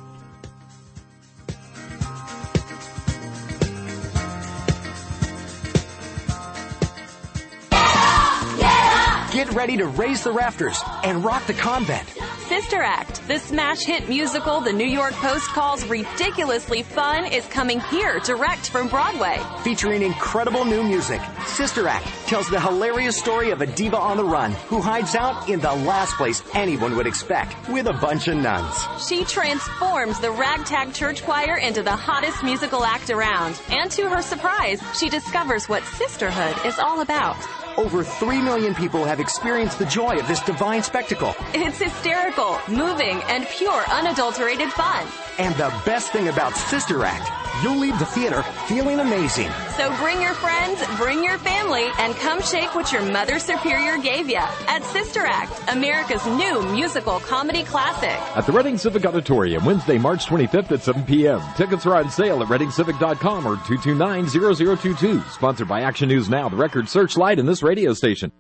Get ready to raise the rafters and rock the convent. Sister Act, the smash hit musical the New York Post calls ridiculously fun, is coming here direct from Broadway. Featuring incredible new music, Sister Act tells the hilarious story of a diva on the run who hides out in the last place anyone would expect with a bunch of nuns. She transforms the ragtag church choir into the hottest musical act around. And to her surprise, she discovers what sisterhood is all about. Over 3 million people have experienced the joy of this divine spectacle. It's hysterical, moving, and pure unadulterated fun. And the best thing about Sister Act, you'll leave the theater feeling amazing. So bring your friends, bring your family, and come shake what your Mother Superior gave you at Sister Act, America's new musical comedy classic. At the Reading Civic Auditorium, Wednesday, March 25th at 7 p.m. Tickets are on sale at ReadingCivic.com or 229-0022. Sponsored by Action News Now, the Record Searchlight, and this radio station.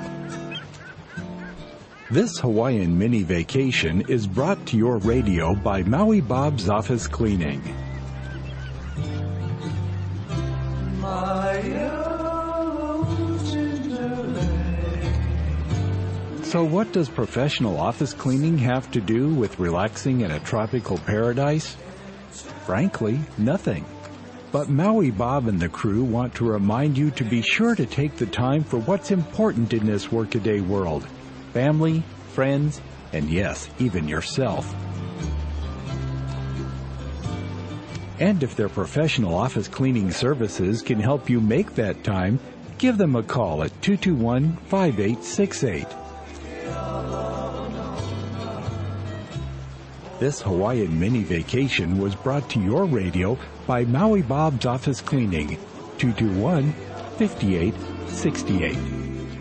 This Hawaiian mini vacation is brought to your radio by Maui Bob's Office Cleaning. So what does professional office cleaning have to do with relaxing in a tropical paradise? Frankly, nothing. But Maui Bob and the crew want to remind you to be sure to take the time for what's important in this workaday world. Family, friends, and yes, even yourself. And if their professional office cleaning services can help you make that time, give them a call at 221-5868. This Hawaiian mini vacation was brought to your radio by Maui Bob's Office Cleaning, 221-5868.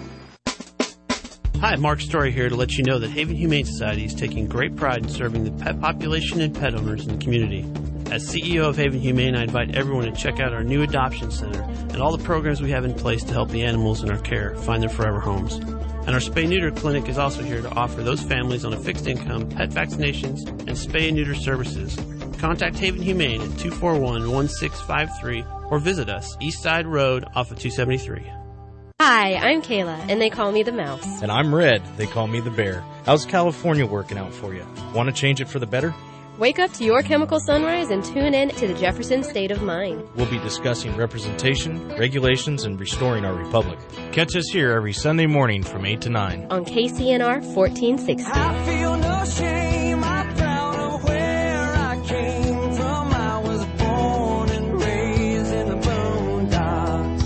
Hi, Mark Story here to let you know that Haven Humane Society is taking great pride in serving the pet population and pet owners in the community. As CEO of Haven Humane, I invite everyone to check out our new adoption center and all the programs we have in place to help the animals in our care find their forever homes. And our spay-neuter clinic is also here to offer those families on a fixed income pet vaccinations and spay and neuter services. Contact Haven Humane at 241-1653 or visit us East Side Road off of 273. Hi, I'm Kayla, and they call me the Mouse. And I'm Red. They call me the Bear. How's California working out for you? Want to change it for the better? Wake up to your chemical sunrise and tune in to the Jefferson State of Mind. We'll be discussing representation, regulations, and restoring our republic. Catch us here every Sunday morning from 8 to 9. On KCNR 1460. I feel no shame, I'm proud of where I came from. I was born and raised in the boondocks.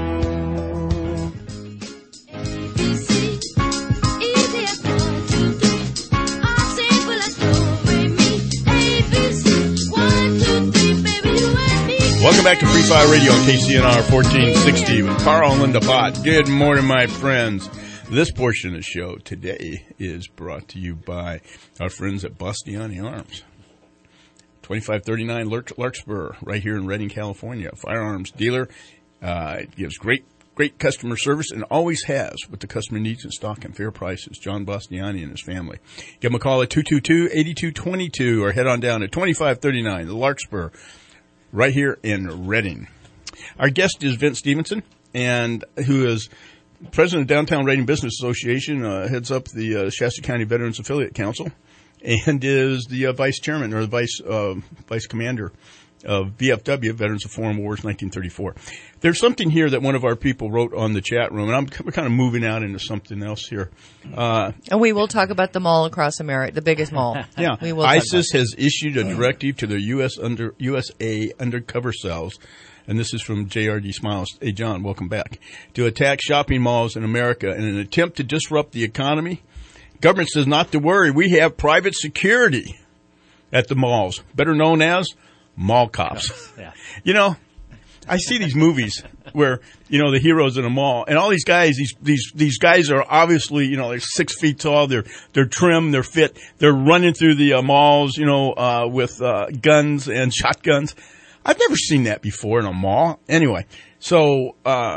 Welcome back to Free Fire Radio on KCNR 1460 with Carl and Linda Bott. Good morning, my friends. This portion of the show today is brought to you by our friends at Bastiani Arms. 2539 Larkspur, right here in Redding, California. Firearms dealer. It gives great customer service and always has what the customer needs in stock and fair prices. John Bastiani and his family. Give them a call at 222-8222 or head on down to 2539 Larkspur, right here in Redding. Our guest is Vince Stevenson, and who is president of Downtown Redding Business Association, heads up the Shasta County Veterans Affiliate Council, and is the vice chairman or the vice commander of VFW, Veterans of Foreign Wars, 1934. There's something here that one of our people wrote on the chat room, and we're kind of moving out into something else here. And we will talk about the mall across America, the biggest mall. Yeah, we will ISIS has issued a directive to their USA undercover cells, and this is from JRD Smiles. Hey, John, welcome back. To attack shopping malls in America in an attempt to disrupt the economy. Government says not to worry. We have private security at the malls, better known as mall cops. Yeah. You know, I see these movies where, you know, the heroes in a mall, and all these guys, these guys are obviously, you know, they're 6 feet tall, they're trim, they're fit, they're running through the malls, you know, with guns and shotguns. I've never seen that before in a mall. Anyway, so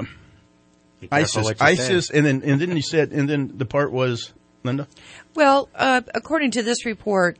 ISIS, and then he said, and then the part was, Linda? Well, according to this report,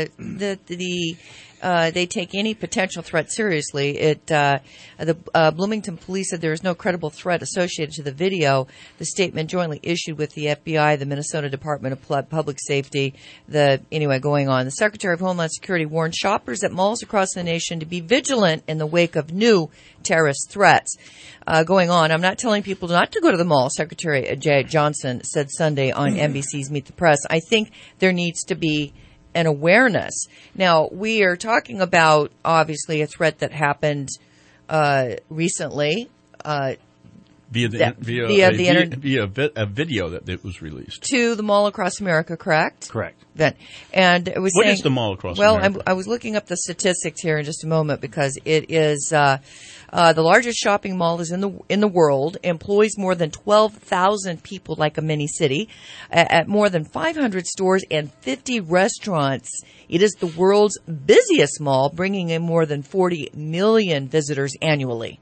they take any potential threat seriously. The Bloomington police said there is no credible threat associated to the video. The statement jointly issued with the FBI, the Minnesota Department of Public Safety, going on. The Secretary of Homeland Security warned shoppers at malls across the nation to be vigilant in the wake of new terrorist threats. Going on, I'm not telling people not to go to the mall, Secretary Jay Johnson said Sunday on NBC's Meet the Press. I think there needs to be an awareness. Now, we are talking about, obviously, a threat that happened recently. Via a video that was released. To the mall across America, correct? Correct. And it was what is the mall across America? Well, I was looking up the statistics here in just a moment because it is the largest shopping mall is in the world, employs more than 12,000 people like a mini city, at more than 500 stores and 50 restaurants. It is the world's busiest mall, bringing in more than 40 million visitors annually.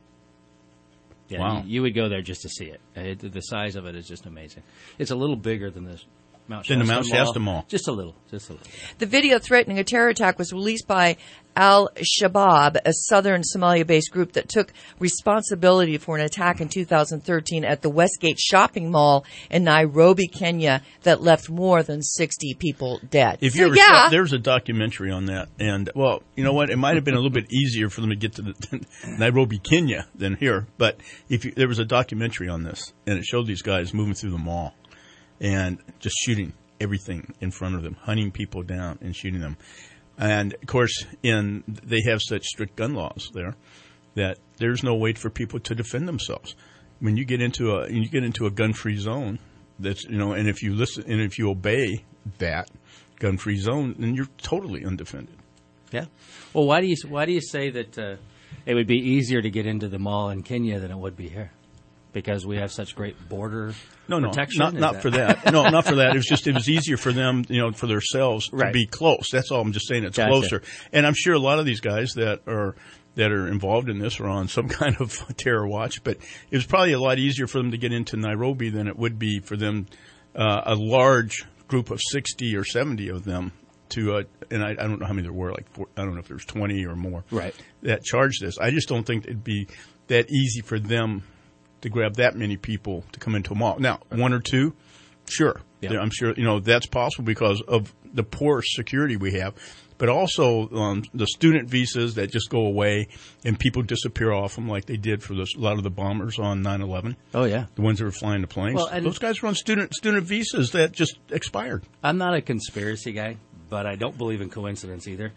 Yeah, wow. You would go there just to see it. The size of it is just amazing. It's a little bigger than the Mount Shasta Mall. Just a little. Yeah. The video threatening a terror attack was released by Al-Shabaab, a southern Somalia-based group that took responsibility for an attack in 2013 at the Westgate shopping mall in Nairobi, Kenya, that left more than 60 people dead. If you there's a documentary on that, and well, you know what? It might have been a little bit easier for them to get to the Nairobi, Kenya, than here. But there was a documentary on this, and it showed these guys moving through the mall and just shooting everything in front of them, hunting people down and shooting them. And of course, they have such strict gun laws there that there's no way for people to defend themselves. When you get into a gun-free zone, that's, you know, and if you listen and if you obey that gun-free zone, then you're totally undefended. Yeah. Well, why do you say that it would be easier to get into the mall in Kenya than it would be here? Because we have such great border protection? Not for that. No, not for that. It was easier for them, you know, for themselves to be close. That's all I'm just saying. It's closer. And I'm sure a lot of these guys that are involved in this are on some kind of terror watch. But it was probably a lot easier for them to get into Nairobi than it would be for them, a large group of 60 or 70 of them to, and I don't know how many there were, I don't know if there's 20 or more that charged this. I just don't think it'd be that easy for them to grab that many people to come into a mall. Now, one or two, sure. Yeah. I'm sure, you know, that's possible because of the poor security we have. But also the student visas that just go away and people disappear off them like they did for a lot of the bombers on 9/11. Oh, yeah. The ones that were flying the planes. Well, those guys were on student visas that just expired. I'm not a conspiracy guy, but I don't believe in coincidence either.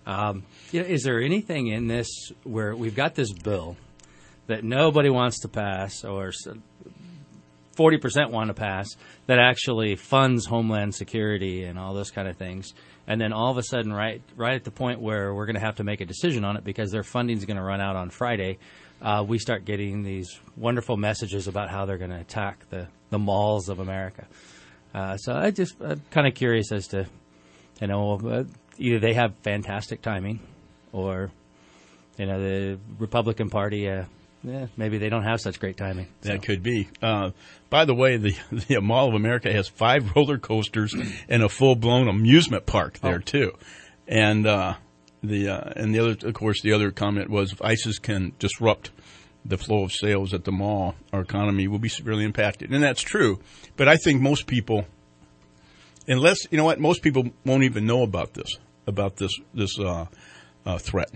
Is there anything in this where we've got this bill that nobody wants to pass, or 40% want to pass, that actually funds Homeland Security and all those kind of things, and then all of a sudden, right at the point where we're going to have to make a decision on it because their funding is going to run out on Friday, we start getting these wonderful messages about how they're going to attack the malls of America. So I'm kind of curious as to, you know, either they have fantastic timing, or, you know, the Republican Party. Maybe they don't have such great timing. So. That could be. By the way, the Mall of America has 5 roller coasters and a full-blown amusement park there too. And the other, of course, the other comment was if ISIS can disrupt the flow of sales at the mall, our economy will be severely impacted, and that's true. But I think most people, unless most people won't even know about this threat. Right.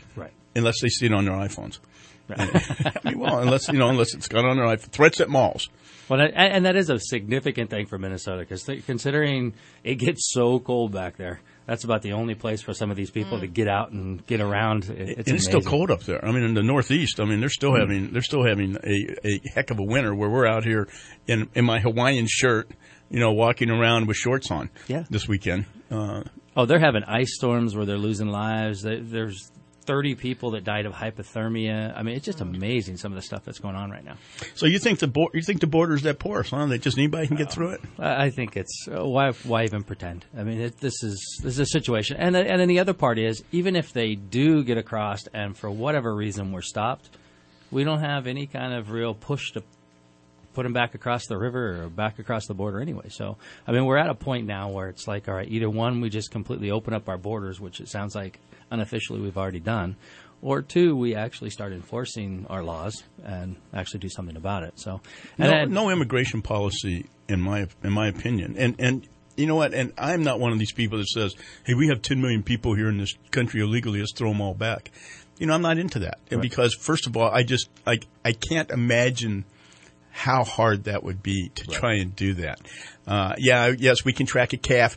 unless they see it on their iPhones. Unless it's got on their iPhone. Threats at malls. Well, and that is a significant thing for Minnesota, because considering it gets so cold back there, that's about the only place for some of these people to get out and get around. It's still cold up there. I mean, in the Northeast, I mean, they're still having a heck of a winter, where we're out here in my Hawaiian shirt, walking around with shorts on. This weekend. They're having ice storms where they're losing lives. There's 30 people that died of hypothermia. I mean, it's just amazing, some of the stuff that's going on right now. So you think the border's that porous, huh? That just anybody can get through it? I think it's why even pretend? I mean, this is a situation, and then the other part is, even if they do get across, and for whatever reason we're stopped, we don't have any kind of real push to put them back across the river or back across the border anyway. So, I mean, we're at a point now where it's like, all right, either one, we just completely open up our borders, which it sounds like unofficially we've already done, or two, we actually start enforcing our laws and actually do something about it. So, no immigration policy, in my opinion, and you know what? And I'm not one of these people that says, "Hey, we have 10 million people here in this country illegally. Let's throw them all back." I'm not into that, right. Because first of all, I can't imagine how hard that would be to try and do that. Yes, we can track a calf,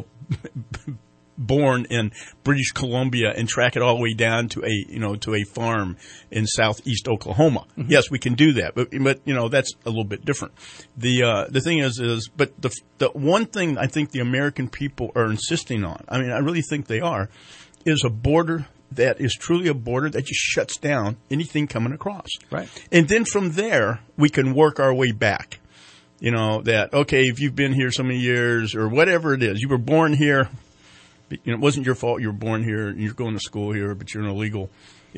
born in British Columbia and track it all the way down to a farm in southeast Oklahoma. Mm-hmm. Yes, we can do that, but that's a little bit different. The thing is but the one thing I think the American people are insisting on, I mean, I really think they are, is a border that is truly a border that just shuts down anything coming across. Right. And then from there, we can work our way back. Okay, if you've been here so many years or whatever it is, you were born here, it wasn't your fault you were born here and you're going to school here, but you're an illegal.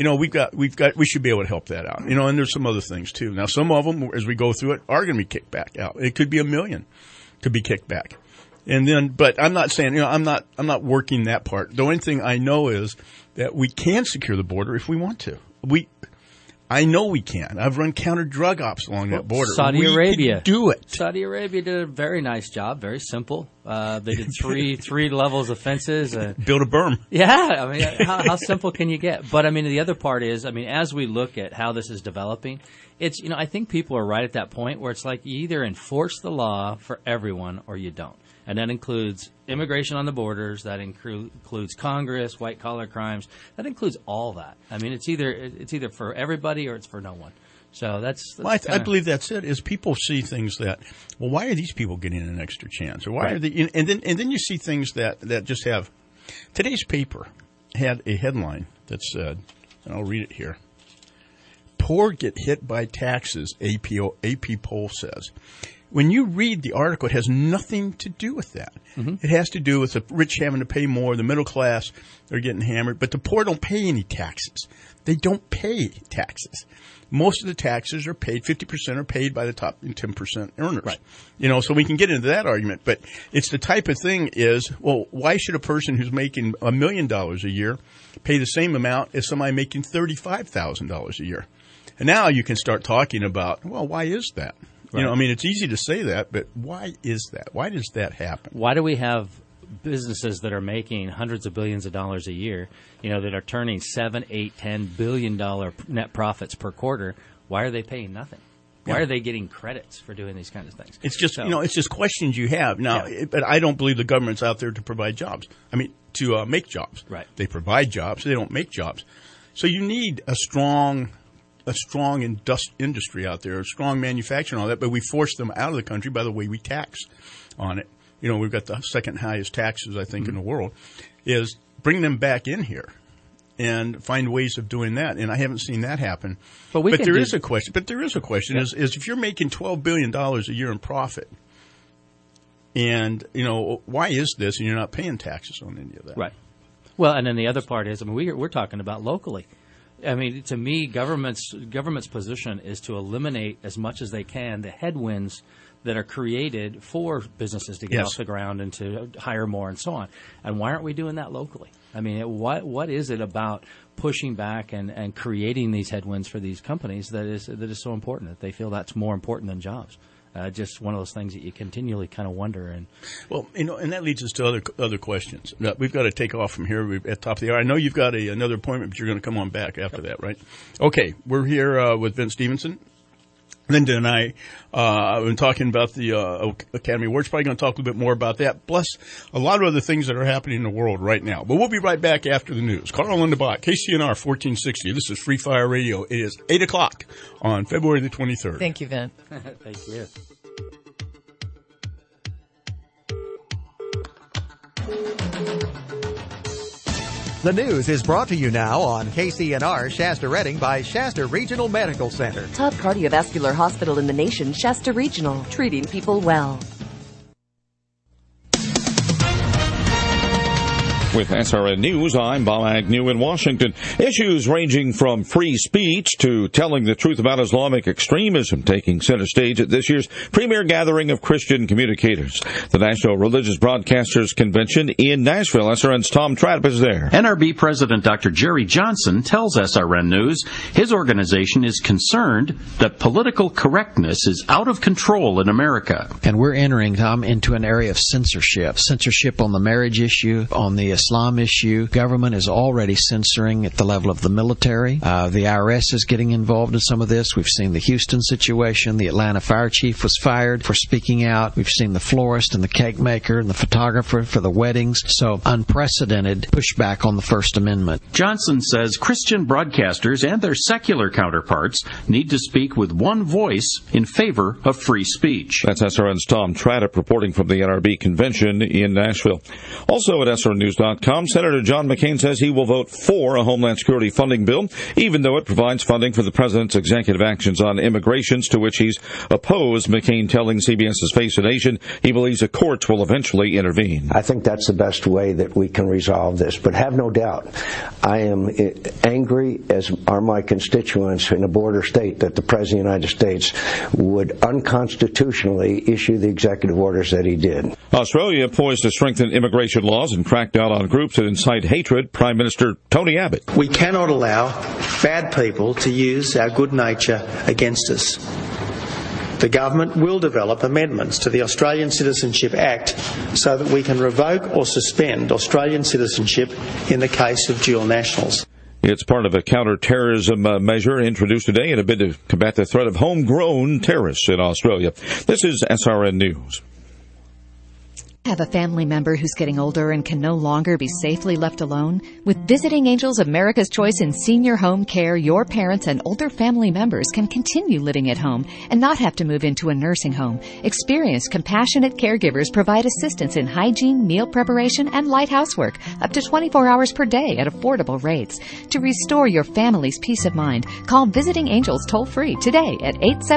We should be able to help that out. And there's some other things too. Now, some of them, as we go through it, are going to be kicked back out. It could be 1 million could be kicked back. And then, but I'm not saying, I'm not working that part. The only thing I know is that we can secure the border if we want to. I know we can. I've run counter drug ops along that border. Saudi Arabia can do it. Saudi Arabia did a very nice job, very simple. They did three levels of fences. Build a berm. Yeah, I mean, how simple can you get? But I mean, the other part is, I mean, as we look at how this is developing, it's I think people are right at that point where it's like you either enforce the law for everyone or you don't. And that includes immigration on the borders. That includes Congress, white-collar crimes. That includes all that. I mean, it's either for everybody or it's for no one. So that's I believe that's it. Is people see things that, well, why are these people getting an extra chance, or why are they? And then you see things that just have. Today's paper had a headline that said, and I'll read it here: "Poor get hit by taxes." AP poll says. When you read the article, it has nothing to do with that. Mm-hmm. It has to do with the rich having to pay more, the middle class, they're getting hammered, but the poor don't pay any taxes. They don't pay taxes. Most of the taxes are paid, 50% are paid by the top 10% earners. Right. So we can get into that argument, but it's the type of thing is, well, why should a person who's making $1 million a year pay the same amount as somebody making $35,000 a year? And now you can start talking about, well, why is that? Right. I mean, it's easy to say that, but why is that? Why does that happen? Why do we have businesses that are making hundreds of billions of dollars a year, that are turning $7, $8, $10 billion net profits per quarter? Why are they paying nothing? Why are they getting credits for doing these kinds of things? It's just, it's just questions you have. Now, but I don't believe the government's out there to provide jobs. I mean, to make jobs. Right. They provide jobs. They don't make jobs. So you need a strong industry out there, a strong manufacturing and all that, but we force them out of the country by the way we tax on it. We've got the second highest taxes, I think, in the world, is bring them back in here and find ways of doing that. And I haven't seen that happen. But there is a question. Is if you're making $12 billion a year in profit, and, why is this and you're not paying taxes on any of that? Right. Well, and then the other part is, I mean, we're talking about locally. I mean, to me, government's position is to eliminate as much as they can the headwinds that are created for businesses to get off the ground and to hire more and so on. And why aren't we doing that locally? I mean, what is it about pushing back and creating these headwinds for these companies that is so important, that they feel that's more important than jobs? just one of those things that you continually kind of wonder. And well, and that leads us to other questions. Now, we've got to take off from here. We're at the top of the hour. I know you've got another appointment, but you're going to come on back after that, right? Okay, we're here with Vince Stevenson. Linda and I have been talking about the Academy Awards. Probably going to talk a little bit more about that, plus a lot of other things that are happening in the world right now. But we'll be right back after the news. Carl and Linda Bach, KCNR 1460. This is Free Fire Radio. It is 8 o'clock on February the 23rd. Thank you, Vin. Thank you. The news is brought to you now on KCNR Shasta Redding by Shasta Regional Medical Center. Top cardiovascular hospital in the nation, Shasta Regional, treating people well. With SRN News, I'm Bob Agnew in Washington. Issues ranging from free speech to telling the truth about Islamic extremism taking center stage at this year's premier gathering of Christian communicators. The National Religious Broadcasters Convention in Nashville. SRN's Tom Trapp is there. NRB President Dr. Jerry Johnson tells SRN News his organization is concerned that political correctness is out of control in America. And we're entering, Tom, into an area of censorship. Censorship on the marriage issue, on the Islam issue. Government is already censoring at the level of the military. The IRS is getting involved in some of this. We've seen the Houston situation. The Atlanta fire chief was fired for speaking out. We've seen the florist and the cake maker and the photographer for the weddings. So unprecedented pushback on the First Amendment. Johnson says Christian broadcasters and their secular counterparts need to speak with one voice in favor of free speech. That's SRN's Tom Trapp reporting from the NRB convention in Nashville. Also at SRNnews.com, Senator John McCain says he will vote for a Homeland Security funding bill, even though it provides funding for the president's executive actions on immigrations, to which he's opposed. McCain telling CBS's Face the Nation he believes the courts will eventually intervene. I think that's the best way that we can resolve this. But have no doubt, I am angry, as are my constituents in a border state, that the President of the United States would unconstitutionally issue the executive orders that he did. Australia poised to strengthen immigration laws and crack down on groups that incite hatred. Prime Minister Tony Abbott. We cannot allow bad people to use our good nature against us. The government will develop amendments to the Australian Citizenship Act so that we can revoke or suspend Australian citizenship in the case of dual nationals. It's part of a counter-terrorism measure introduced today in a bid to combat the threat of homegrown terrorists in Australia. This is SRN News. Have a family member who's getting older and can no longer be safely left alone? With Visiting Angels, America's Choice in Senior Home Care, your parents and older family members can continue living at home and not have to move into a nursing home. Experienced, compassionate caregivers provide assistance in hygiene, meal preparation, and light housework, up to 24 hours per day at affordable rates. To restore your family's peace of mind, call Visiting Angels toll-free today at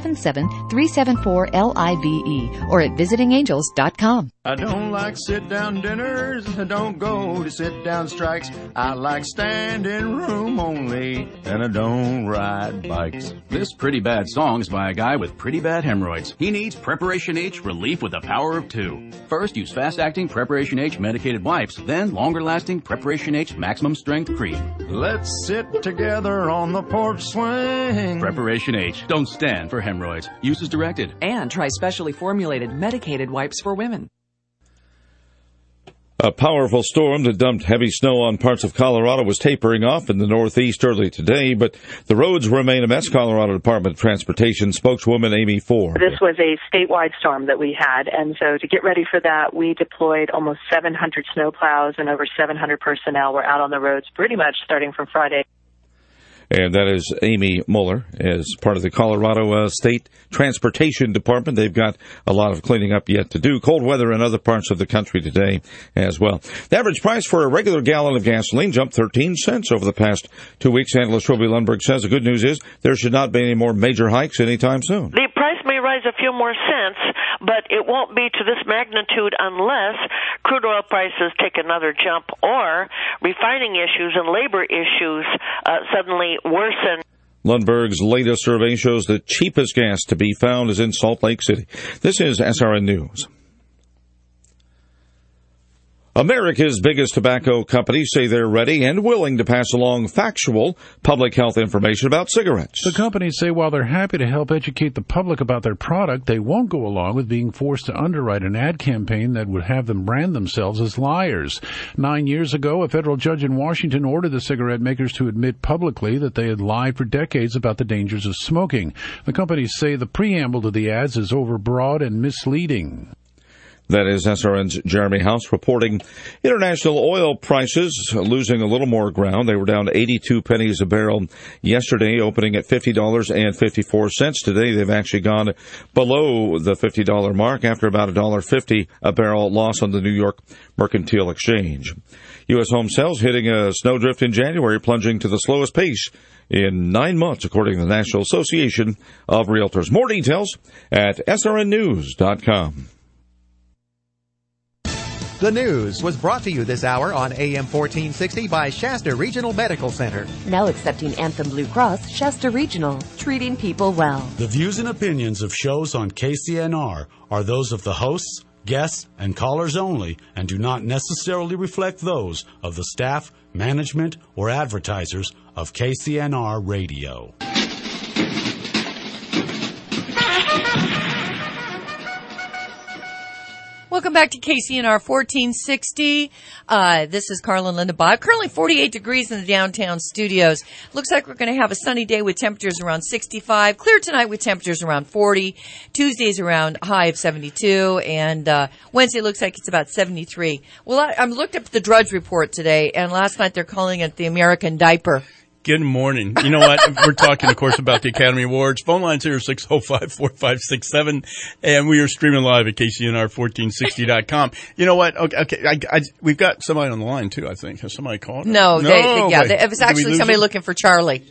877-374-LIVE or at visitingangels.com. I don't like sit-down dinners, I don't go to sit-down strikes. I like standing room only, and I don't ride bikes. This pretty bad song is by a guy with pretty bad hemorrhoids. He needs Preparation H relief with the power of 2. First, use fast-acting Preparation H medicated wipes, then longer-lasting Preparation H maximum strength cream. Let's sit together on the porch swing. Preparation H. Don't stand for hemorrhoids. Use as directed. And try specially formulated medicated wipes for women. A powerful storm that dumped heavy snow on parts of Colorado was tapering off in the Northeast early today, but the roads remain a mess. Colorado Department of Transportation spokeswoman Amy Ford. This was a statewide storm that we had, and so to get ready for that, we deployed almost 700 snowplows and over 700 personnel were out on the roads pretty much starting from Friday. And that is Amy Mueller as part of the Colorado State Transportation Department. They've got a lot of cleaning up yet to do. Cold weather in other parts of the country today as well. The average price for a regular gallon of gasoline jumped 13 cents over the past 2 weeks. Analyst Roby Lundberg says the good news is there should not be any more major hikes anytime soon. The price may rise a few more cents, but it won't be to this magnitude unless crude oil prices take another jump or refining issues and labor issues suddenly worsen. Lundberg's latest survey shows the cheapest gas to be found is in Salt Lake City. This is SRN News. America's biggest tobacco companies say they're ready and willing to pass along factual public health information about cigarettes. The companies say while they're happy to help educate the public about their product, they won't go along with being forced to underwrite an ad campaign that would have them brand themselves as liars. 9 years ago, a federal judge in Washington ordered the cigarette makers to admit publicly that they had lied for decades about the dangers of smoking. The companies say the preamble to the ads is overbroad and misleading. That is SRN's Jeremy House reporting international oil prices losing a little more ground. They were down 82 pennies a barrel yesterday, opening at $50.54. Today they've actually gone below the $50 mark after about $1.50 a barrel loss on the New York Mercantile Exchange. U.S. home sales hitting a snowdrift in January, plunging to the slowest pace in 9 months, according to the National Association of Realtors. More details at srnnews.com. The news was brought to you this hour on AM 1460 by Shasta Regional Medical Center. Now accepting Anthem Blue Cross, Shasta Regional, treating people well. The views and opinions of shows on KCNR are those of the hosts, guests, and callers only and do not necessarily reflect those of the staff, management, or advertisers of KCNR Radio. Welcome back to KCNR 1460. This is Carla and Linda Bob. Currently 48 degrees in the downtown studios. Looks like we're going to have a sunny day with temperatures around 65. Clear tonight with temperatures around 40. Tuesday's around high of 72. And Wednesday looks like it's about 73. Well, I looked up the Drudge Report today, and last night they're calling it the American diaper. Good morning. You know what? We're talking, of course, about the Academy Awards. Phone lines here are 605-4567, and we are streaming live at KCNR1460.com. You know what? Okay, we've got somebody on the line, too, I think. Has somebody called? No, it was actually somebody looking for Charlie.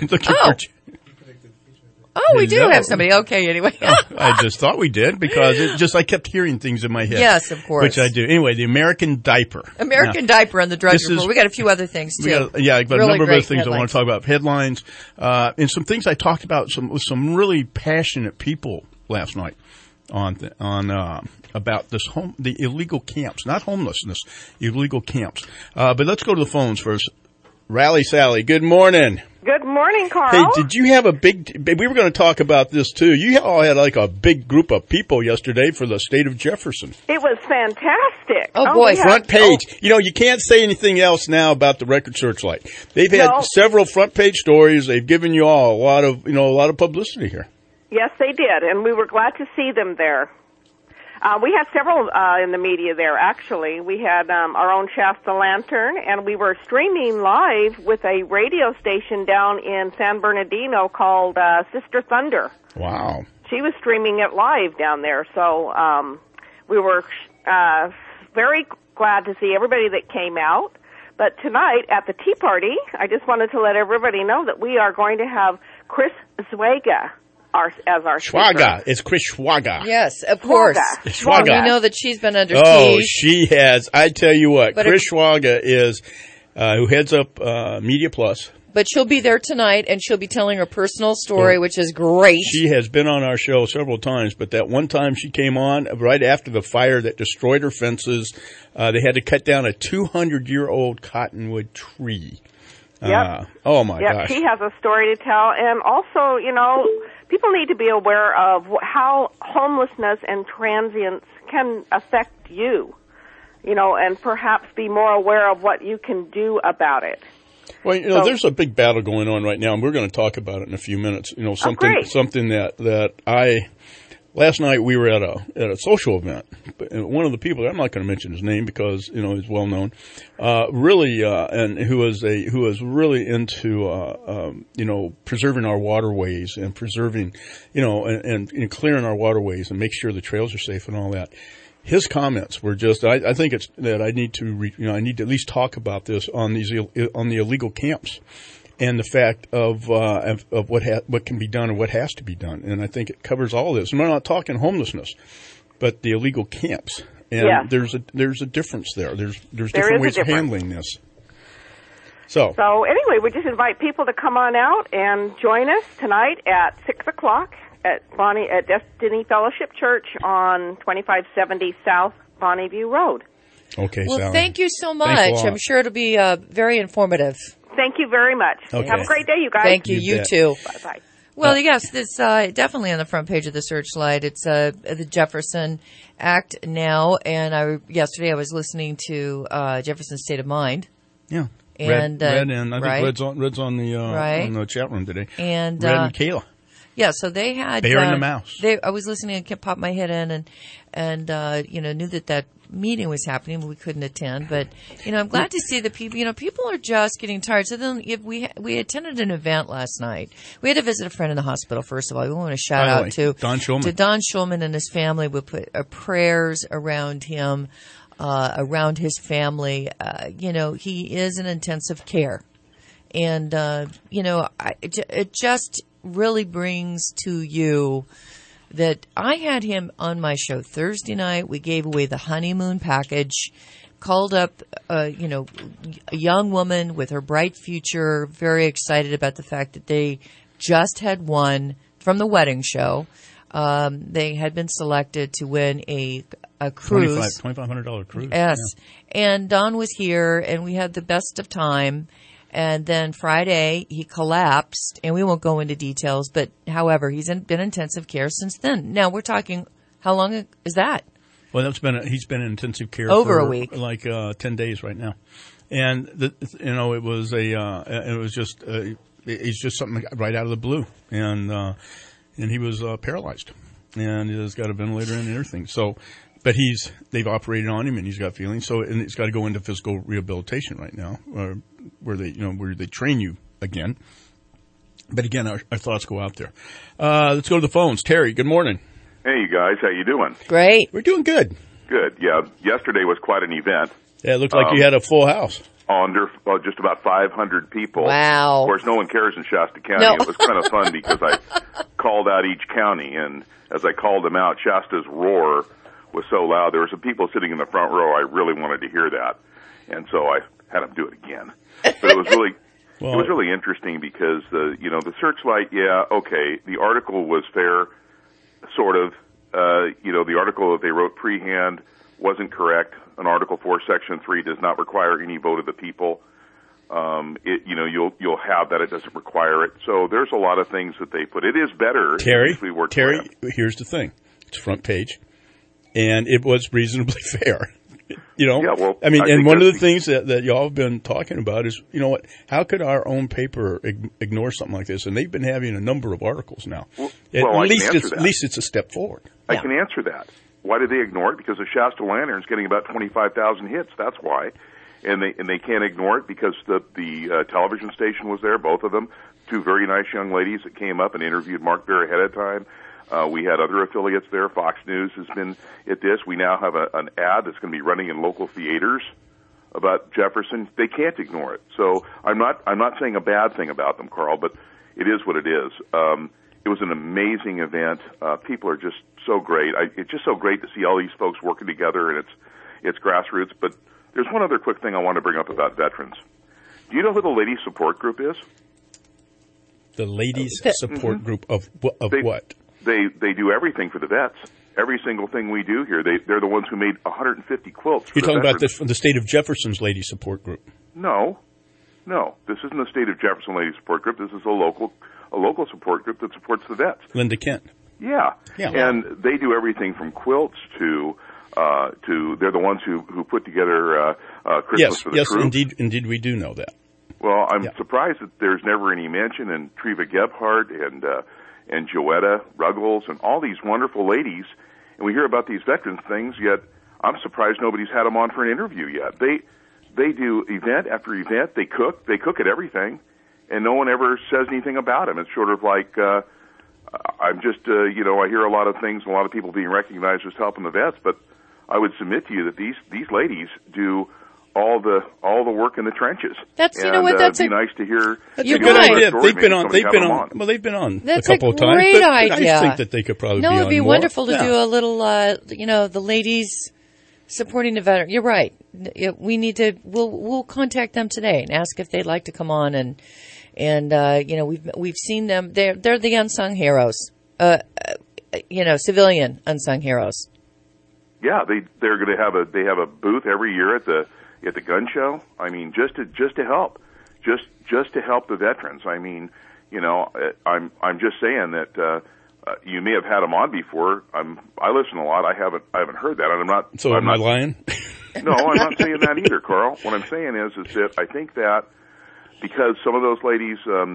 Oh, we do have somebody. Okay, anyway. I just thought we did because I kept hearing things in my head. Yes, of course. Which I do. Anyway, the American diaper. Diaper and the Drudge Report. We got a few other things, too. But really a number of other things I want to talk about. Headlines, and some things I talked about with some really passionate people last night about the illegal camps, not homelessness, illegal camps. But let's go to the phones first. Rally Sally, good morning. Good morning, Carl. Hey, did you have we were going to talk about this too. You all had like a big group of people yesterday for the state of Jefferson. It was fantastic. Oh boy. Front page. You know, you can't say anything else now about the Record Searchlight. They've had several front page stories. They've given you all a lot of publicity here. Yes, they did. And we were glad to see them there. We had several in the media there, actually. We had our own Shasta Lantern, and we were streaming live with a radio station down in San Bernardino called Sister Thunder. Wow. She was streaming it live down there, so we were very glad to see everybody that came out. But tonight at the tea party, I just wanted to let everybody know that we are going to have Chris Schwaga as our Schwaga. speaker. It's Chris Schwaga. Yes, of course. Schwaga. We know that she's been under siege. siege. She has. I tell you what, Chris Schwaga is who heads up Media Plus. But she'll be there tonight, and she'll be telling her personal story, which is great. She has been on our show several times, but that one time she came on right after the fire that destroyed her fences, they had to cut down a 200-year-old cottonwood tree. Yep. Oh, my gosh. She has a story to tell. And also, people need to be aware of how homelessness and transience can affect you, and perhaps be more aware of what you can do about it. Well, there's a big battle going on right now, and we're going to talk about it in a few minutes. Something that last night we were at a social event, and one of the people, I'm not going to mention his name because he's well known, and who was really into preserving our waterways and preserving and clearing our waterways and make sure the trails are safe and all that. His comments were just. I think it's that I need to I need to at least talk about this on the illegal camps. And the fact of what can be done and what has to be done, and I think it covers all this. And we're not talking homelessness, but the illegal camps. And there's a difference there. There's different ways of handling this. So anyway, we just invite people to come on out and join us tonight at 6:00 at Destiny Fellowship Church on 2570 South Bonneview Road. Okay, Well, Sally. thank you so Thanks a much. lot. I'm sure it'll be very informative. Thank you very much. Okay. Have a great day, you guys. Thank you. You too. Bye-bye. Well, yes, this definitely on the front page of the Searchlight. It's the Jefferson Act now, and yesterday I was listening to Jefferson's State of Mind. Yeah. And Red and I think right? Red's on the chat room today. And Red and Kayla. Yeah, so they had Bear and the Mouse. I was listening and kept popped my head in, and knew that meeting was happening, but we couldn't attend. But I'm glad to see that people. People are just getting tired. So then, we attended an event last night. We had to visit a friend in the hospital. First of all, we want to shout By the out way, to Don Schulman. To Don Schulman and his family. We put prayers around him, around his family. He is in intensive care, and it just really brings to you that I had him on my show Thursday night. We gave away the honeymoon package, called up, a young woman with her bright future, very excited about the fact that they just had won from the wedding show. They had been selected to win a cruise. $2,500 cruise. Yes. Yeah. And Don was here, and we had the best of time. And then Friday, he collapsed, and we won't go into details, but however, he's been in intensive care since then. Now, we're talking, how long is that? Well, he's been in intensive care over for a week, like 10 days right now, and it was it's just something right out of the blue, and he was paralyzed, and he's got a ventilator in and everything. So, but they've operated on him, and he's got feelings. So, and it's got to go into physical rehabilitation right now, where they train you again. But again, our thoughts go out there. Let's go to the phones. Terry, good morning. Hey, you guys, how you doing? Great. We're doing good. Good. Yeah, yesterday was quite an event. Yeah, it looked like you had a full house. Under just about 500 people. Wow. Of course, no one cares in Shasta County. No. It was kind of fun because I called out each county, and as I called them out, Shasta's roar was so loud. There were some people sitting in the front row. I really wanted to hear that, and so I had them do it again. But it was really it was really interesting because the Searchlight. Yeah, okay. The article was fair, sort of. The article that they wrote pre-hand wasn't correct. An Article 4, Section 3 does not require any vote of the people. You'll have that. It doesn't require it. So there's a lot of things that they put. It is better. Terry, here's the thing. It's front page, and it was reasonably fair. Yeah, well, and one of the things that y'all have been talking about is, how could our own paper ignore something like this? And they've been having a number of articles now. At least it's a step forward. I can answer that. Why did they ignore it? Because the Shasta Lantern's getting about 25,000 hits. That's why, and they can't ignore it because the television station was there. Both of them, two very nice young ladies that came up and interviewed Mark Bear ahead of time. We had other affiliates there. Fox News has been at this. We now have an ad that's going to be running in local theaters about Jefferson. They can't ignore it. So I'm not saying a bad thing about them, Carl, but it is what it is. It was an amazing event. People are just so great. It's just so great to see all these folks working together, and it's grassroots. But there's one other quick thing I want to bring up about veterans. Do you know who the Ladies Support Group is? The Ladies Support Group of what? They do everything for the vets. Every single thing we do here, they're the ones who made 150 quilts. You're talking about the state of Jefferson's Ladies Support Group? No. This isn't the state of Jefferson Ladies Support Group. This is a local support group that supports the vets. Linda Kent. Yeah. And they do everything from quilts to they're the ones who put together Christmas for the troops. Yes, indeed, we do know that. Well, I'm surprised that there's never any mention in Treva Gebhardt and Joetta Ruggles and all these wonderful ladies, and we hear about these veterans things, yet I'm surprised nobody's had them on for an interview yet. They do event after event. They cook at everything, and no one ever says anything about them. It's sort of like I'm just, I hear a lot of things, a lot of people being recognized as helping the vets, but I would submit to you that these ladies do all the work in the trenches. That's that's be nice to hear. That's a good idea. They've been on that's a couple of times. Great idea. I think that they could probably. No, be it'd be on wonderful more. to do a little, the ladies supporting the veteran. You're right. We need to. We'll contact them today and ask if they'd like to come on and we've seen them. They're the unsung heroes. Civilian unsung heroes. Yeah, they're going to have a booth every year at the gun show. I mean, just to help the veterans. I mean, you know, I'm just saying that you may have had them on before. I listen a lot. I haven't heard that, and I'm not. So am I lying? No, I'm not saying that either, Carl. What I'm saying is that I think that because some of those ladies,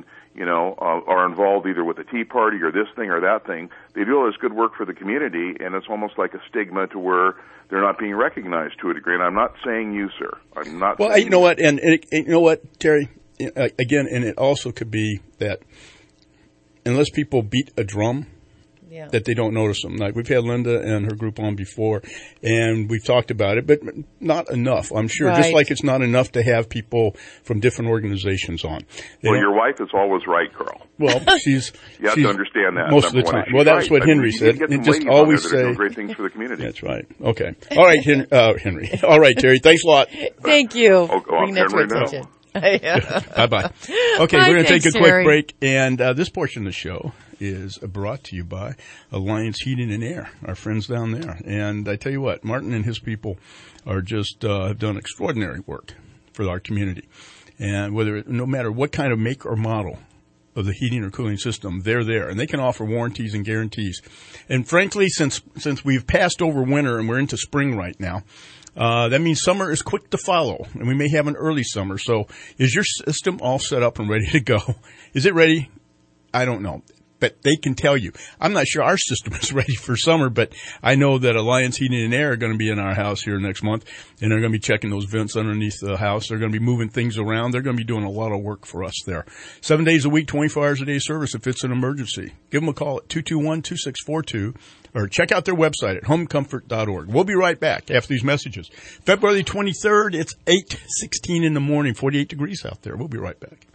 are involved either with the Tea Party or this thing or that thing, they do all this good work for the community, and it's almost like a stigma to where they're not being recognized to a degree. And I'm not saying you, sir. I'm not. Well, you know what, and you know what, Terry. Again, and it also could be that unless people beat a drum, that they don't notice them. Like we've had Linda and her group on before, and we've talked about it, but not enough, I'm sure. Right. Just like it's not enough to have people from different organizations on. Well, your wife is always right, Carl. Well, she's you have to understand that most of the time. Well, that's what Henry said. And just always say great things for the community. That's right. Okay. All right, Henry. All right, Terry. Thanks a lot. Thank you. Bring that to attention. Bye-bye. Okay, we're going to take a quick break, and this portion of the show is brought to you by Alliance Heating and Air, our friends down there. And I tell you what, Martin and his people are just have done extraordinary work for our community. And no matter what kind of make or model of the heating or cooling system, they're there, and they can offer warranties and guarantees. And frankly, since we've passed over winter and we're into spring right now, that means summer is quick to follow, and we may have an early summer. So is your system all set up and ready to go? Is it ready? I don't know. But they can tell you. I'm not sure our system is ready for summer, but I know that Alliance Heating and Air are going to be in our house here next month, and they're going to be checking those vents underneath the house. They're going to be moving things around. They're going to be doing a lot of work for us there. 7 days a week, 24 hours a day service if it's an emergency. Give them a call at 221-2642 or check out their website at homecomfort.org. We'll be right back after these messages. February 23rd, it's 8:16 in the morning, 48 degrees out there. We'll be right back.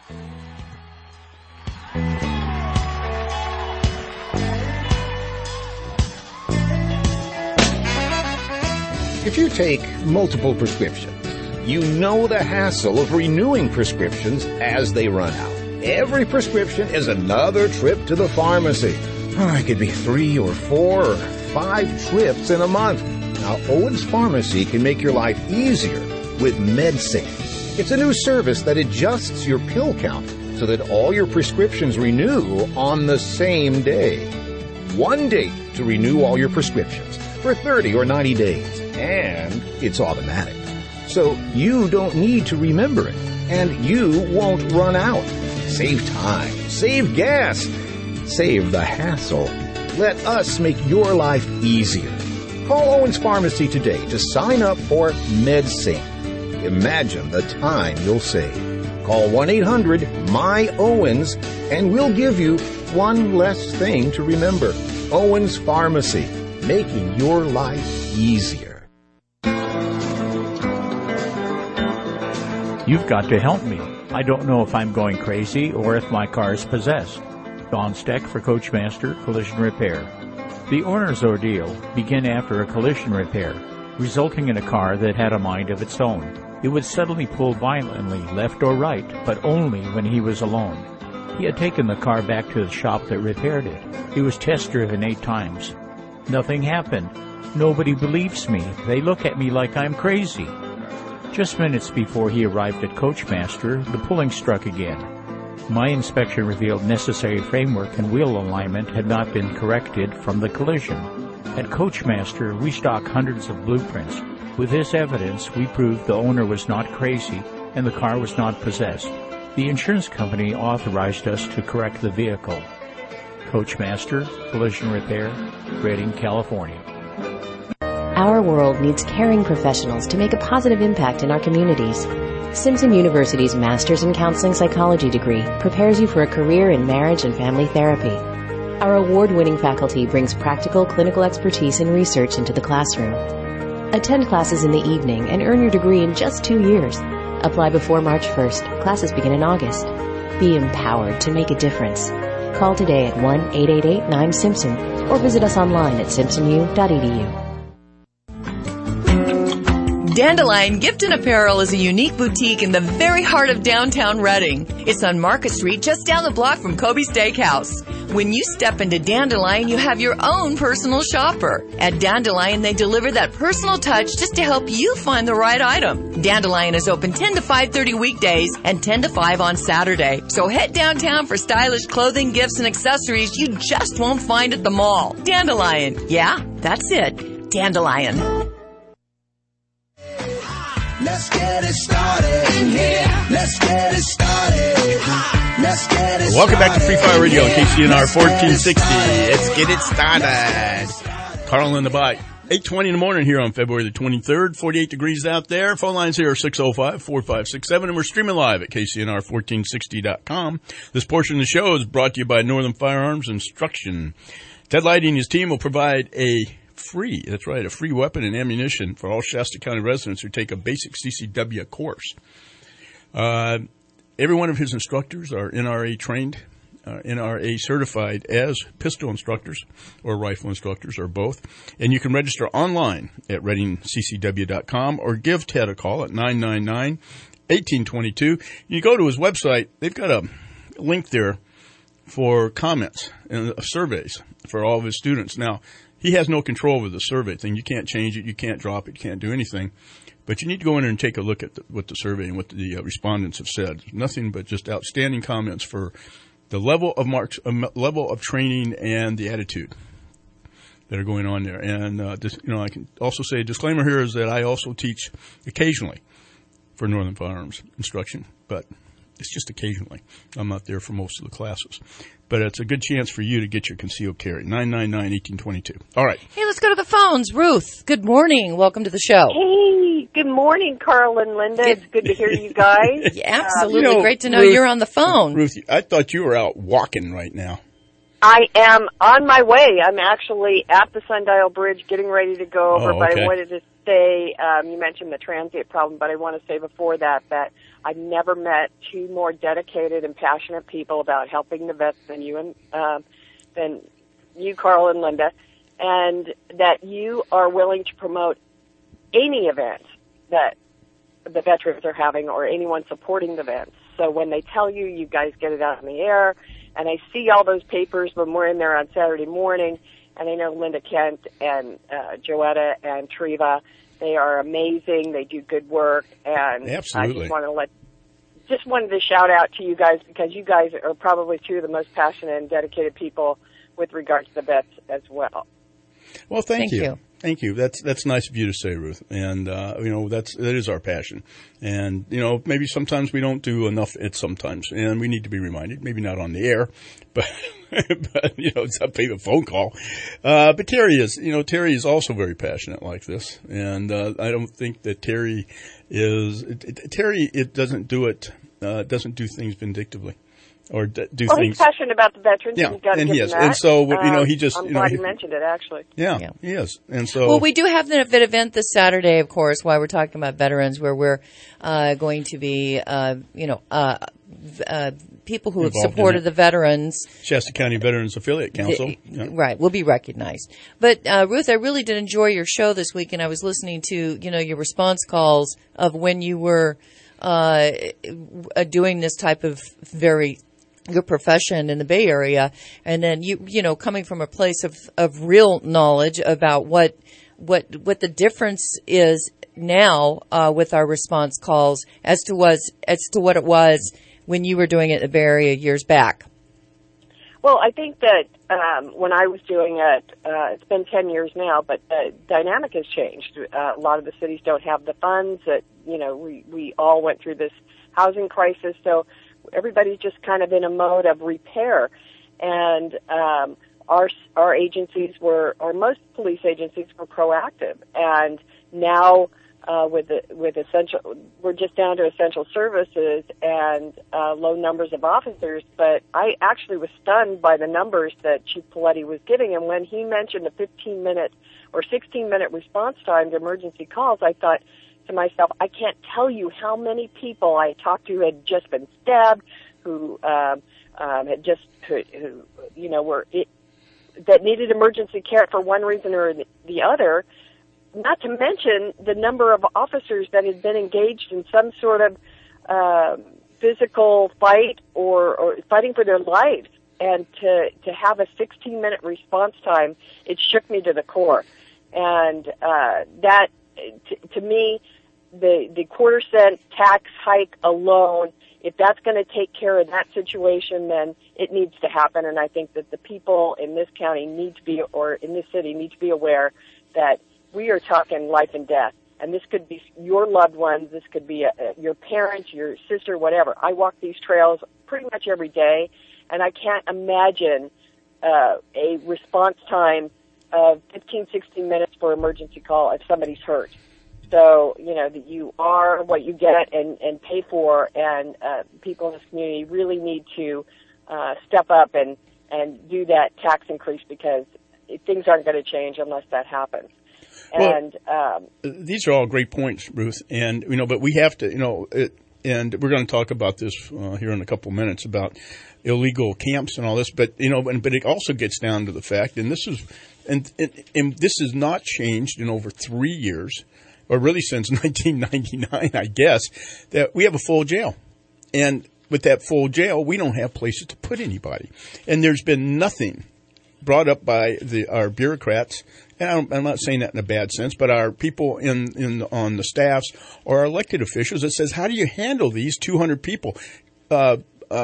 If you take multiple prescriptions, you know the hassle of renewing prescriptions as they run out. Every prescription is another trip to the pharmacy. It could be 3 or 4 or 5 trips in a month. Now, Owens Pharmacy can make your life easier with MedSync. It's a new service that adjusts your pill count so that all your prescriptions renew on the same day. One date to renew all your prescriptions for 30 or 90 days. And it's automatic. So you don't need to remember it. And you won't run out. Save time. Save gas. Save the hassle. Let us make your life easier. Call Owens Pharmacy today to sign up for MedSync. Imagine the time you'll save. Call 1-800-MY-OWENS and we'll give you one less thing to remember. Owens Pharmacy, making your life easier. You've got to help me. I don't know if I'm going crazy or if my car is possessed. Don Steck for Coachmaster Collision Repair. The owner's ordeal began after a collision repair, resulting in a car that had a mind of its own. It would suddenly pull violently left or right, but only when he was alone. He had taken the car back to the shop that repaired it. It was test-driven 8 times. Nothing happened. Nobody believes me. They look at me like I'm crazy. Just minutes before he arrived at Coachmaster, the pulling struck again. My inspection revealed necessary framework and wheel alignment had not been corrected from the collision. At Coachmaster, we stock hundreds of blueprints. With this evidence, we proved the owner was not crazy and the car was not possessed. The insurance company authorized us to correct the vehicle. Coachmaster Collision Repair, Redding, California. Our world needs caring professionals to make a positive impact in our communities. Simpson University's Master's in Counseling Psychology degree prepares you for a career in marriage and family therapy. Our award-winning faculty brings practical clinical expertise and research into the classroom. Attend classes in the evening and earn your degree in just 2 years. Apply before March 1st. Classes begin in August. Be empowered to make a difference. Call today at 1-888-9-SIMPSON or visit us online at simpsonu.edu. Dandelion Gift and Apparel is a unique boutique in the very heart of downtown Reading. It's on Market Street, just down the block from Kobe Steakhouse. When you step into Dandelion, you have your own personal shopper. At Dandelion, they deliver that personal touch just to help you find the right item. Dandelion is open 10 to 5:30 weekdays and 10 to 5 on Saturday. So head downtown for stylish clothing, gifts, and accessories you just won't find at the mall. Dandelion. Yeah, that's it. Dandelion. Let's get it started in here. Let's get it started. Let's get it Welcome back to Free Fire Radio on KCNR 1460. Let's get it started. Carl in the bike. 8:20 in the morning here on February the 23rd. 48 degrees out there. Phone lines here are 605-4567, and we're streaming live at KCNR1460.com. This portion of the show is brought to you by Northern Firearms Instruction. Ted Leidy and his team will provide a free weapon and ammunition for all Shasta County residents who take a basic CCW course. Every one of his instructors are NRA trained, NRA certified as pistol instructors or rifle instructors or both. And you can register online at readingccw.com or give Ted a call at 999-1822. You go to his website, they've got a link there for comments and surveys for all of his students. Now, he has no control over the survey thing. You can't change it. You can't drop it. You can't do anything. But you need to go in there and take a look at what the survey and what the respondents have said. Nothing but just outstanding comments for the level of marks, level of training, and the attitude that are going on there. And I can also say a disclaimer here is that I also teach occasionally for Northern Firearms Instruction, but it's just occasionally. I'm not there for most of the classes. But it's a good chance for you to get your concealed carry. 999-1822. All right. Hey, let's go to the phones. Ruth, good morning. Welcome to the show. Hey, good morning, Carl and Linda. It's good to hear you guys. Yeah, absolutely. Great to know Ruth, you're on the phone. Ruth, I thought you were out walking right now. I am on my way. I'm actually at the Sundial Bridge getting ready to go over, but I wanted to say, you mentioned the transient problem, but I want to say before that I've never met two more dedicated and passionate people about helping the vets than you, Carl and Linda, and that you are willing to promote any event that the veterans are having or anyone supporting the vets. So when they tell you, you guys get it out in the air. And I see all those papers when we're in there on Saturday morning, and I know Linda Kent and Joetta and Treva, they are amazing. They do good work, and absolutely. I just wanted to shout out to you guys because you guys are probably two of the most passionate and dedicated people with regards to the vets as well. Well, thank you. Thank you. That's nice of you to say, Ruth. And that is our passion. And maybe sometimes we don't do enough sometimes, and we need to be reminded. Maybe not on the air, but it's a phone call. But Terry is also very passionate like this, and I don't think that Terry is. Terry, it doesn't do it. Doesn't do things vindictively. Or do things. He's passionate about the veterans. Yeah, and he is. That. And so, he just. I'm glad you mentioned it, actually. Yeah, he is. And so. Well, we do have the event this Saturday, of course, while we're talking about veterans, where we're going to be, people who have supported the veterans. Shasta County Veterans Affiliate Council. Right, will be recognized. But, Ruth, I really did enjoy your show this week, and I was listening to, your response calls of when you were doing this type of your profession in the Bay Area, and then coming from a place of real knowledge about what the difference is now with our response calls as to what it was when you were doing it in the Bay Area years back. Well, I think that when I was doing it, it's been 10 years now, but the dynamic has changed. A lot of the cities don't have the funds that, we all went through this housing crisis, so everybody's just kind of in a mode of repair. And our agencies or most police agencies were proactive. And now with essential, we're just down to essential services and low numbers of officers. But I actually was stunned by the numbers that Chief Paletti was giving. And when he mentioned a 15-minute or 16-minute response time to emergency calls, I thought to myself, I can't tell you how many people I talked to had just been stabbed, who had just, were that needed emergency care for one reason or the other. not to mention the number of officers that had been engaged in some sort of physical fight or fighting for their lives. And to have a 16-minute response time, it shook me to the core. And that, to me, the quarter-cent tax hike alone, if that's going to take care of that situation, then it needs to happen. And I think that the people in this county need to be, or in this city, need to be aware that we are talking life and death. And this could be your loved ones, this could be your parents, your sister, whatever. I walk these trails pretty much every day, and I can't imagine a response time of 15, 16 minutes for emergency call if somebody's hurt. So, that you are what you get and pay for, and people in this community really need to step up and do that tax increase, because things aren't going to change unless that happens. And these are all great points, Ruth. And, but we have to, and we're going to talk about this here in a couple minutes about illegal camps and all this. But, but it also gets down to the fact, and this is, and this has not changed in over 3 years, or really since 1999, I guess, that we have a full jail. And with that full jail, we don't have places to put anybody. And there's been nothing brought up by our bureaucrats, and I'm not saying that in a bad sense, but our people on the staffs or our elected officials that says, how do you handle these 200 people? Tom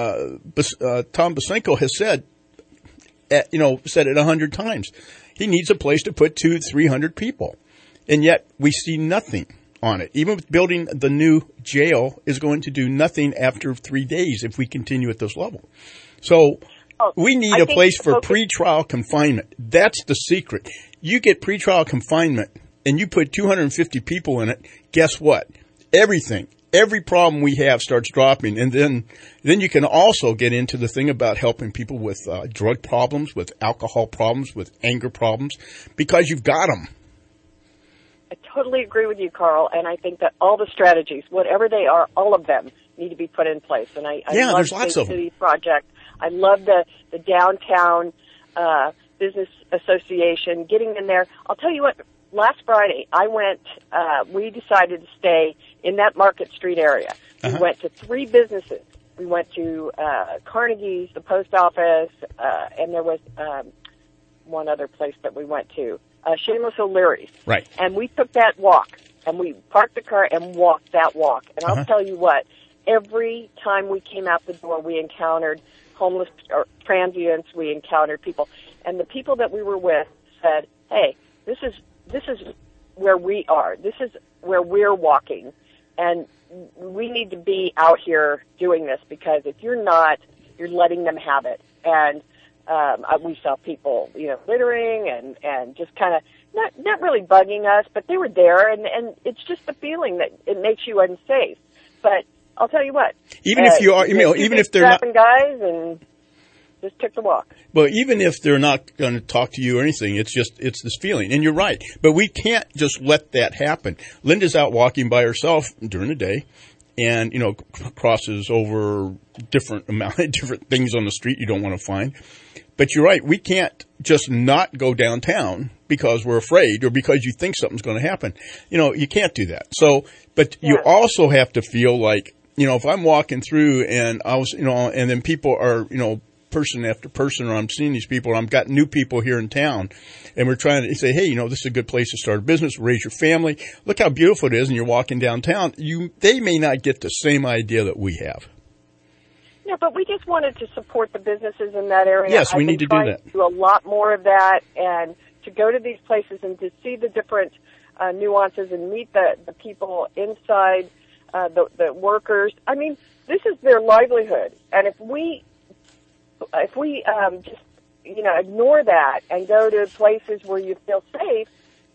Bosenko has said it 100 times. He needs a place to put 200-300 people. And yet we see nothing on it. Even with building the new jail is going to do nothing after 3 days if we continue at this level. So we need a place for pretrial confinement. That's the secret. You get pretrial confinement and you put 250 people in it, guess what? Every problem we have starts dropping. And then you can also get into the thing about helping people with drug problems, with alcohol problems, with anger problems, because you've got them. I totally agree with you, Carl, and I think that all the strategies, whatever they are, all of them need to be put in place. And I love there's lots the of them. City Project. I love the downtown business association, getting in there. I'll tell you what, last Friday I went, we decided to stay in that Market Street area. We went to 3 businesses. We went to Carnegie's, the post office, and there was one other place that we went to. Seamus O'Leary's. Right. And we took that walk, and we parked the car and walked that walk. And I'll tell you what, every time we came out the door, we encountered homeless or transients, we encountered people. And the people that we were with said, hey, this is where we are. This is where we're walking. And we need to be out here doing this, because if you're not, you're letting them have it. And we saw people, littering and just kind of not really bugging us, but they were there, and it's just the feeling that it makes you unsafe. But I'll tell you what, even if you are, even if they're not guys, and just took the walk. Well, even if they're not going to talk to you or anything, it's this feeling, and you're right. But we can't just let that happen. Linda's out walking by herself during the day, and crosses over different things on the street you don't want to find. But you're right, we can't just not go downtown because we're afraid or because you think something's going to happen. You can't do that. So, but you also have to feel like, if I'm walking through and and then people are, person after person, or I'm seeing these people, or I've got new people here in town, and we're trying to say, hey, this is a good place to start a business, raise your family. Look how beautiful it is, and you're walking downtown. They may not get the same idea that we have. Yeah, but we just wanted to support the businesses in that area. Yes, we need to do that. Do a lot more of that, and to go to these places and to see the different nuances and meet the people inside, the workers. I mean, this is their livelihood, and if we just ignore that and go to places where you feel safe,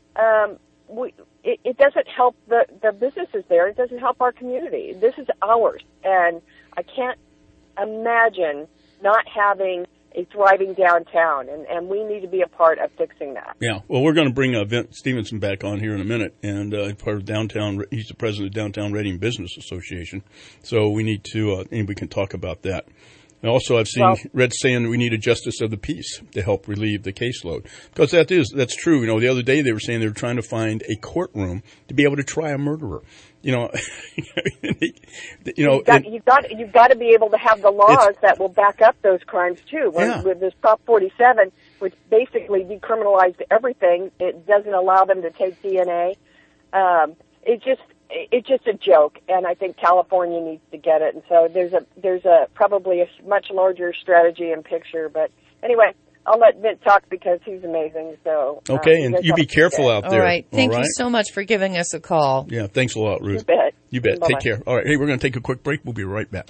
it doesn't help the businesses there. It doesn't help our community. This is ours, and I can't imagine not having a thriving downtown, and we need to be a part of fixing that. Yeah, well, we're going to bring Vince Stevenson back on here in a minute, and part of downtown. He's the president of Downtown Reading Business Association, so we need to, and we can talk about that. And also, I've read saying we need a justice of the peace to help relieve the caseload. Because that's true. You know, the other day they were saying they were trying to find a courtroom to be able to try a murderer. You know, you've got to be able to have the laws that will back up those crimes too. With this Prop 47, which basically decriminalized everything, it doesn't allow them to take DNA. It's just a joke, and I think California needs to get it. And so there's probably a much larger strategy and picture. But anyway, I'll let Vint talk because he's amazing. So okay, and you be careful out there. All right, thank you so much for giving us a call. Yeah, thanks a lot, Ruth. You bet. Bye-bye. Take care. All right, hey, we're going to take a quick break. We'll be right back.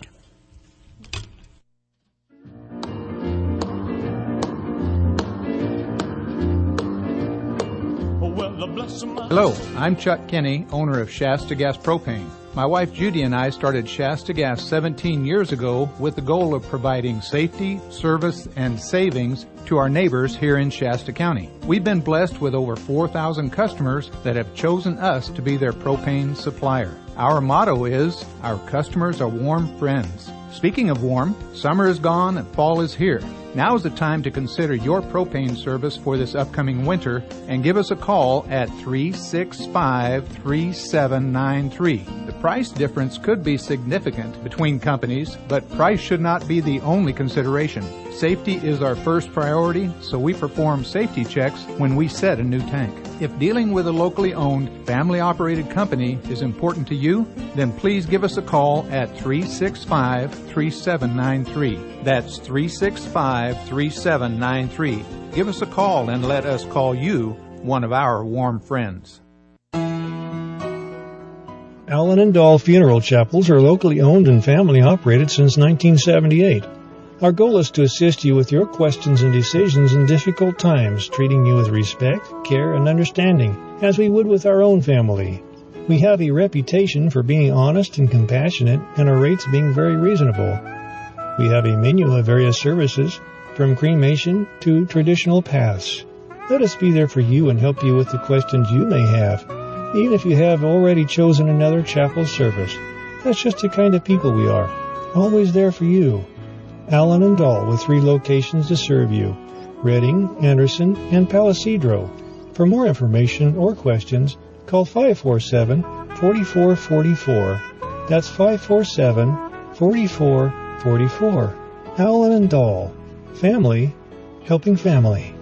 Hello, I'm Chuck Kinney, owner of Shasta Gas Propane. My wife Judy and I started Shasta Gas 17 years ago with the goal of providing safety, service, and savings to our neighbors here in Shasta County. We've been blessed with over 4,000 customers that have chosen us to be their propane supplier. Our motto is, our customers are warm friends. Speaking of warm, summer is gone and fall is here. Now is the time to consider your propane service for this upcoming winter and give us a call at 365-3793. The price difference could be significant between companies, but price should not be the only consideration. Safety is our first priority, so we perform safety checks when we set a new tank. If dealing with a locally owned, family-operated company is important to you, then please give us a call at 365-3793. That's 365-3793. Give us a call and let us call you one of our warm friends. Allen and Dahl Funeral Chapels are locally owned and family operated since 1978. Our goal is to assist you with your questions and decisions in difficult times, treating you with respect, care, and understanding, as we would with our own family. We have a reputation for being honest and compassionate, and our rates being very reasonable. We have a menu of various services, from cremation to traditional paths. Let us be there for you and help you with the questions you may have, even if you have already chosen another chapel service. That's just the kind of people we are, always there for you. Allen and Dahl, with 3 locations to serve you, Redding, Anderson, and Palisadro. For more information or questions, call 547-4444. That's 547-4444. Allen and Dahl. Family helping family.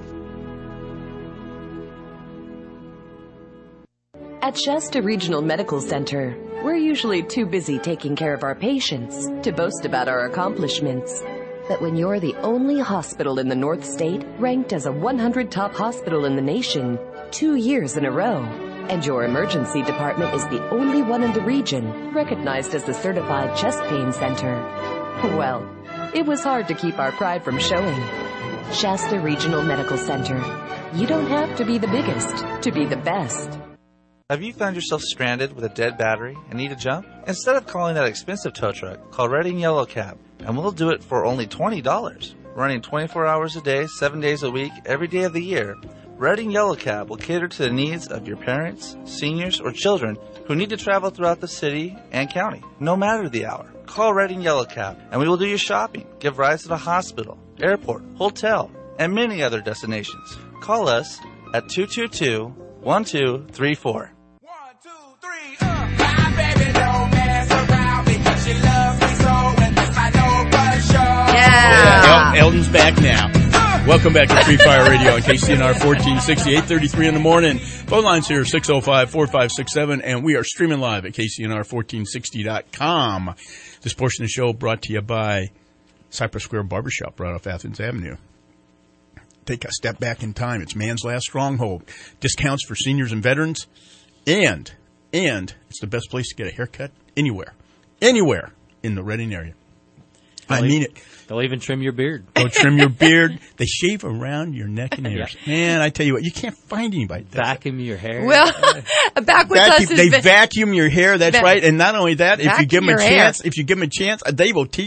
At Shasta Regional Medical Center, we're usually too busy taking care of our patients to boast about our accomplishments. But when you're the only hospital in the North State ranked as a 100 top hospital in the nation 2 years in a row, and your emergency department is the only one in the region recognized as the certified chest pain center, well, it was hard to keep our pride from showing. Shasta Regional Medical Center. You don't have to be the biggest to be the best. Have you found yourself stranded with a dead battery and need a jump? Instead of calling that expensive tow truck, call Redding Yellow Cab, and we'll do it for only $20. Running 24 hours a day, 7 days a week, every day of the year, Redding Yellow Cab will cater to the needs of your parents, seniors, or children who need to travel throughout the city and county, no matter the hour. Call Redding Yellow Cab, and we will do your shopping, give rides to the hospital, airport, hotel, and many other destinations. Call us at 222-1234. Yeah, Eldon's back now. Welcome back to Free Fire Radio on KCNR 1460, 8:33 in the morning. Phone lines here, 605-4567, and we are streaming live at KCNR1460.com. This portion of the show brought to you by Cypress Square Barbershop right off Athens Avenue. Take a step back in time. It's man's last stronghold. Discounts for seniors and veterans, and it's the best place to get a haircut anywhere in the Redding area. I mean it. They'll even trim your beard. They'll trim your beard. They shave around your neck and ears. Yeah. Man, I tell you what, you can't find anybody. Vacuum your hair. Well, back with us is they vacuum your hair. That's right. And not only that, if you give them a chance, they will teach the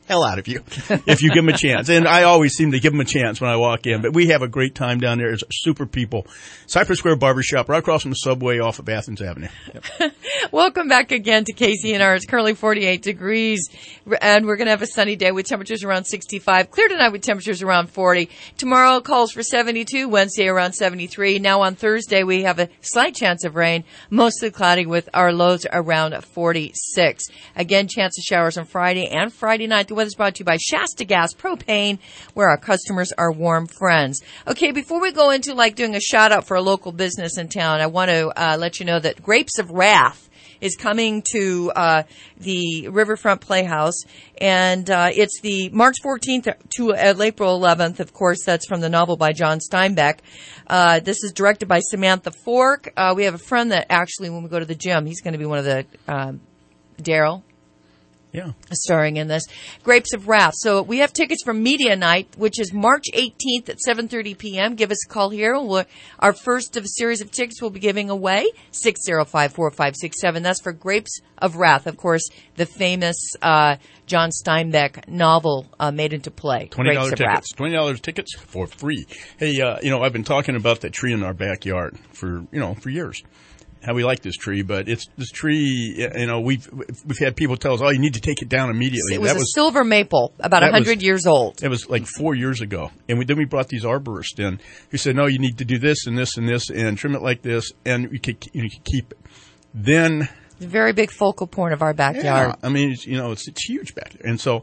hell out of you if you give them a chance. And I always seem to give them a chance when I walk in. But we have a great time down there. It's super people. Cypress Square Barbershop, right across from the subway off of Athens Avenue. Yep. Welcome back again to KCNR. It's currently 48 degrees, and we're going to have a sunny day with temperatures around 65. Clear tonight with temperatures around 40. Tomorrow calls for 72. Wednesday around 73. Now on Thursday we have a slight chance of rain, mostly cloudy with our lows around 46. Again, chance of showers on Friday and Friday night. The weather's brought to you by Shasta Gas Propane, where our customers are warm friends. Okay, before we go into like doing a shout out for a local business in town, I want to let you know that Grapes of Wrath is coming to the Riverfront Playhouse, and it's the March 14th to April 11th. Of course, that's from the novel by John Steinbeck. This is directed by Samantha Fork. We have a friend that actually, when we go to the gym, he's going to be one of the Daryl. Yeah. Starring in this. Grapes of Wrath. So we have tickets for Media Night, which is March 18th at 7:30 p.m. Give us a call here. Our first of a series of tickets we'll be giving away, 605-4567. That's for Grapes of Wrath. Of course, the famous John Steinbeck novel made into play. $20 tickets. $20 tickets for free. Hey, I've been talking about that tree in our backyard for years. How we like this tree, but it's this tree. We've had people tell us, "Oh, you need to take it down immediately." It was a silver maple, about 100 years old. It was like 4 years ago, and then we brought these arborists in who said, "No, you need to do this and this and this, and trim it like this, and you can keep it." Then the very big focal point of our backyard. Yeah, I mean, it's huge back there, and so.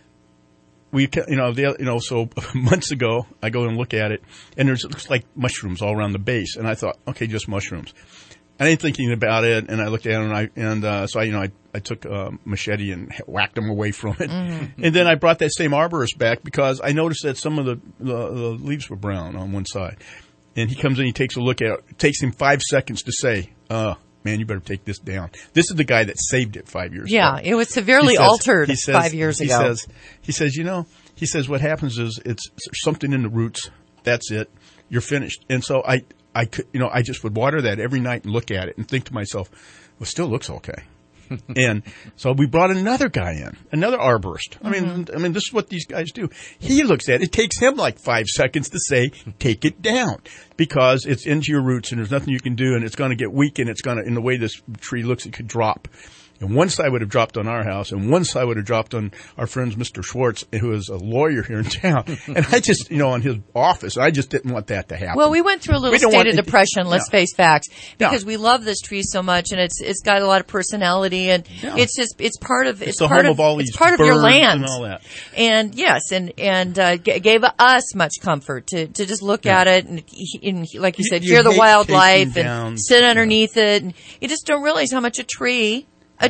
So months ago, I go and look at it, and it looks like mushrooms all around the base, and I thought, okay, just mushrooms. I ain't thinking about it, and I looked at it, so I took a machete and whacked them away from it. Mm-hmm. And then I brought that same arborist back because I noticed that some of the leaves were brown on one side. And he comes in, he takes a look at it. It takes him 5 seconds to say, man, you better take this down. This is the guy that saved it 5 years ago. Yeah, it was severely altered 5 years ago. He says, what happens is it's something in the roots. That's it. You're finished. And so I just would water that every night and look at it and think to myself, well, it still looks okay. And so we brought another guy in, another arborist. Mm-hmm. I mean, this is what these guys do. He looks at it. It takes him like 5 seconds to say, take it down, because it's into your roots and there's nothing you can do, and it's going to get weak, and it's going to, in the way this tree looks, it could drop. And one side would have dropped on our house, and one side would have dropped on our friend's Mr. Schwartz, who is a lawyer here in town. And I just, on his office, I just didn't want that to happen. Well, we went through a little state of depression, let's face facts, because we love this tree so much, and it's got a lot of personality, and it's part of your land and all that. And yes, and gave us much comfort to just look at it, and like you said, hear the wildlife and sit underneath it, and you just don't realize how much a tree.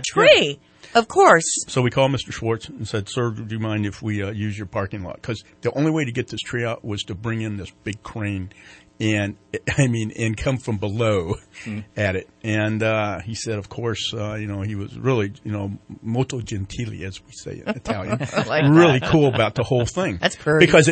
Of course. So we called Mr. Schwartz and said, "Sir, do you mind if we use your parking lot?" Because the only way to get this tree out was to bring in this big crane and come from below at it. And he said, of course, he was really, molto gentile, as we say in Italian, really cool about the whole thing. That's pretty. Because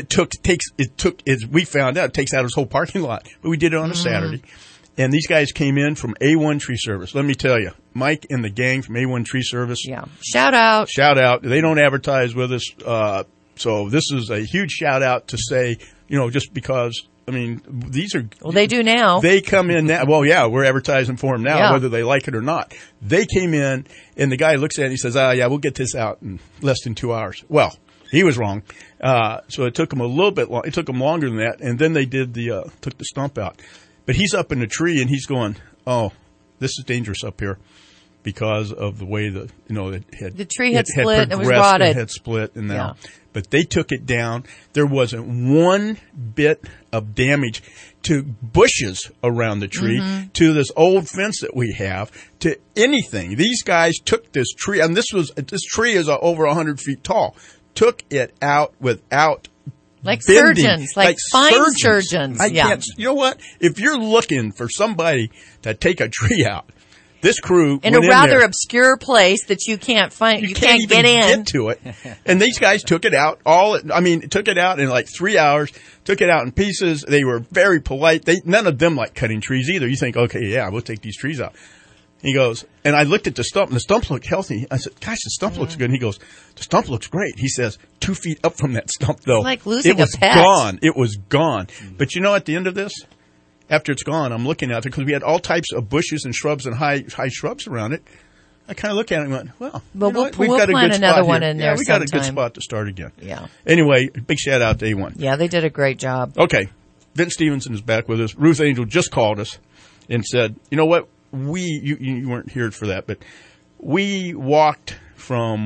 we found out, it takes out his whole parking lot. But we did it on a Saturday. And these guys came in from A1 Tree Service. Let me tell you, Mike and the gang from A1 Tree Service. Yeah. Shout out. They don't advertise with us. So this is a huge shout out to say, just because, these are. Well, they do now. They come in now. Well, yeah, we're advertising for them now, whether they like it or not. They came in, and the guy looks at it and he says, we'll get this out in less than 2 hours. Well, he was wrong. So it took them a little bit long. It took them longer than that. And then they took the stump out. But he's up in the tree, and he's going, "Oh, this is dangerous up here," because of the way the tree had split and was rotted. It had split, and now, but they took it down. There wasn't one bit of damage to bushes around the tree, to this old fence that we have, to anything. These guys took this tree, and this tree is over 100 feet tall. Took it out without. Like bending, surgeons, like fine surgeons. I can't. You know what? If you're looking for somebody to take a tree out, this crew in a rather obscure place that you can't find, you can't get in. Get to it. And these guys took it out. Took it out in like 3 hours. Took it out in pieces. They were very polite. None of them like cutting trees either. You think, okay, yeah, we'll take these trees out. He goes, and I looked at the stump, and the stump looked healthy. I said, gosh, the stump looks good. And he goes, the stump looks great. He says, 2 feet up from that stump, though. It's like losing it was a pet. gone. It was gone. But you know, at the end of this, after it's gone, I'm looking at it because we had all types of bushes and shrubs and high shrubs around it. I kind of look at it and went, well, but we've got a plan good another spot one here. in there we got a good sometime. spot to start again. Yeah. Anyway, big shout out to A1. Yeah, they did a great job. Okay. Vince Stevenson is back with us. Ruth Angel just called us and said, you know what? You weren't here for that, but we walked from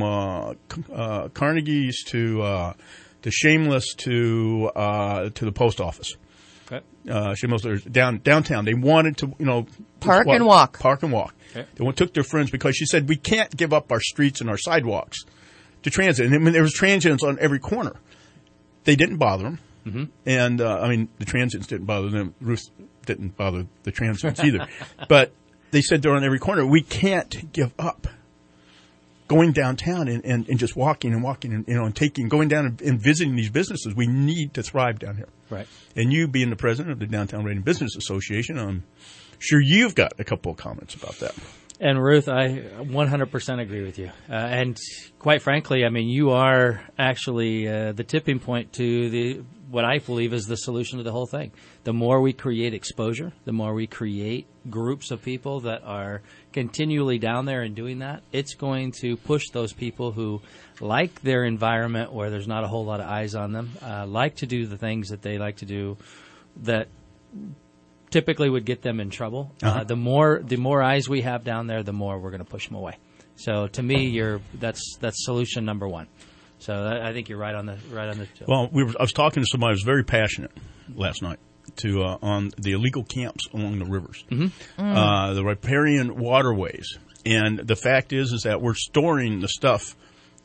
Carnegie's to Shameless to the post office. Okay. Shameless downtown. They wanted to, park and walk. Park and walk. Okay. They took their friends because she said we can't give up our streets and our sidewalks to transit. And I mean, there was transients on every corner. They didn't bother them. Mm-hmm. And, the transients didn't bother them. Ruth didn't bother the transients either. But they said they're on every corner. We can't give up going downtown and just walking and, and going down and visiting these businesses. We need to thrive down here. Right. And you being the president of the Downtown Reading Business Association, I'm sure you've got a couple of comments about that. And Ruth, I 100% agree with you. And quite frankly, I mean, you are actually the tipping point to what I believe is the solution to the whole thing. The more we create exposure, the more we create groups of people that are continually down there and doing that, it's going to push those people who like their environment where there's not a whole lot of eyes on them, like to do the things that they like to do that typically would get them in trouble. Uh-huh. The more eyes we have down there, the more we're going to push them away. So to me, that's solution number one. So I think you're right on the. Well, I was talking to somebody who was very passionate last night on the illegal camps along the rivers, the riparian waterways, and the fact is that we're storing the stuff.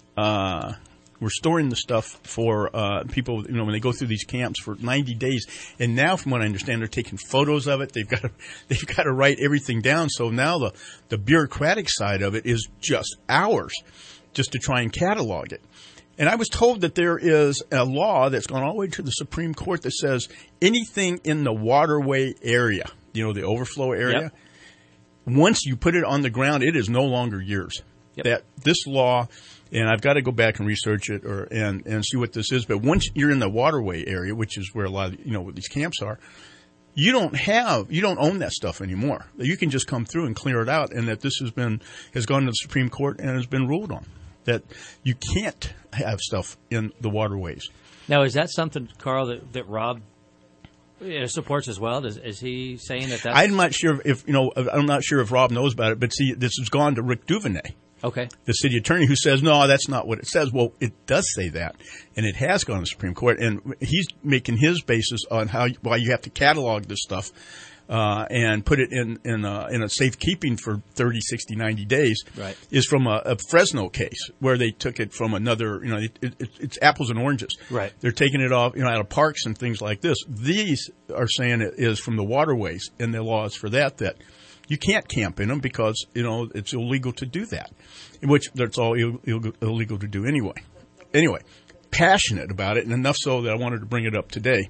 We're storing the stuff for people, when they go through these camps for 90 days. And now, from what I understand, they're taking photos of it. They've got to write everything down. So now the bureaucratic side of it is just hours just to try and catalog it. And I was told that there is a law that's gone all the way to the Supreme Court that says anything in the waterway area, the overflow area, once you put it on the ground, it is no longer yours. Yep. That this law, and I've got to go back and research it and see what this is. But once you're in the waterway area, which is where a lot of where these camps are, you don't own that stuff anymore. You can just come through and clear it out, and that this has gone to the Supreme Court and has been ruled on that you can't have stuff in the waterways. Now, is that something, Carl, that Rob supports as well? Is he saying that? I'm not sure if Rob knows about it, but see, this has gone to Rick Duvernay. Okay. The city attorney, who says, no, that's not what it says. Well, it does say that, and it has gone to the Supreme Court, and he's making his basis on why you have to catalog this stuff and put it in a safekeeping for 30, 60, 90 days. Right. Is from a Fresno case where they took it from another, it's apples and oranges. Right. They're taking it off, out of parks and things like this. These are saying it is from the waterways, and the law is for that you can't camp in them because, it's illegal to do that, which that's all illegal to do anyway. Anyway, passionate about it, and enough so that I wanted to bring it up today.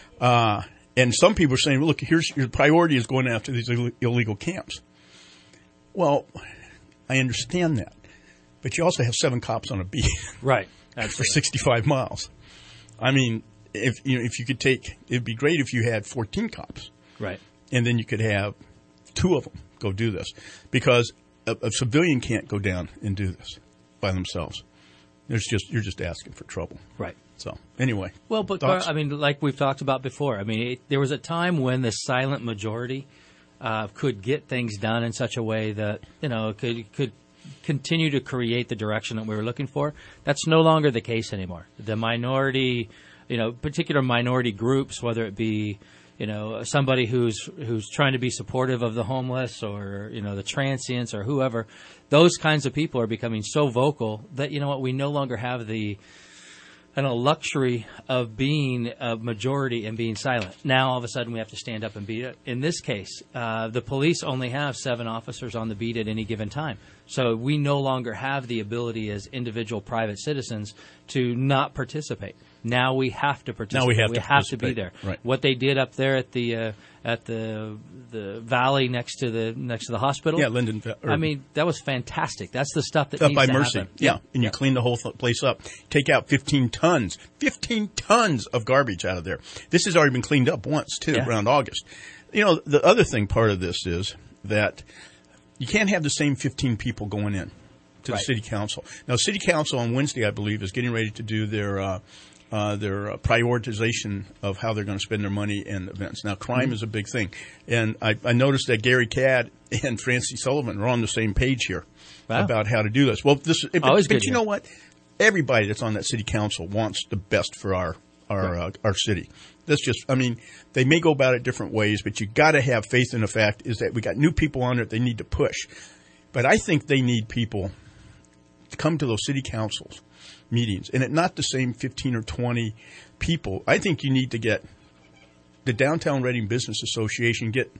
And some people are saying, look, here's your priority is going after these illegal camps. Well, I understand that. But you also have 7 cops on a beat. Right. For 65 miles. I mean, if you could it'd be great if you had 14 cops. Right. And then you could have 2 of them go do this, because a civilian can't go down and do this by themselves. You're just asking for trouble. Right. So anyway. Well, but like we've talked about before, there was a time when the silent majority could get things done in such a way that could continue to create the direction that we were looking for. That's no longer the case anymore. The minority, particular minority groups, whether it be somebody who's trying to be supportive of the homeless or, the transients or whoever, those kinds of people are becoming so vocal that, we no longer have the luxury of being a majority and being silent. Now, all of a sudden, we have to stand up and beat it. In this case, the police only have 7 officers on the beat at any given time. So we no longer have the ability as individual private citizens to not participate. Now we have to participate. Now we have to to be participate. there. Right. What they did up there at the valley next to the hospital. Yeah, Linden. I mean, that was fantastic. That's the stuff that up needs by to Mercy. happen. Yeah, and you clean the whole place up. Take out 15 tons of garbage out of there. This has already been cleaned up once too, around August. You know, the other part of this is that you can't have the same 15 people going in to the city council. Now, city council on Wednesday, I believe, is getting ready to do their prioritization of how they're going to spend their money in events. Now, crime is a big thing. And I noticed that Gary Cadd and Francie Sullivan are on the same page here about how to do this. Well, but you know what? Everybody that's on that city council wants the best for our city. That's just, I mean, they may go about it different ways, but you got to have faith in the fact is that we got new people on it they need to push. But I think they need people to come to those city councils meetings, and not the same 15 or 20 people. I think you need to get the Downtown Reading Business Association, get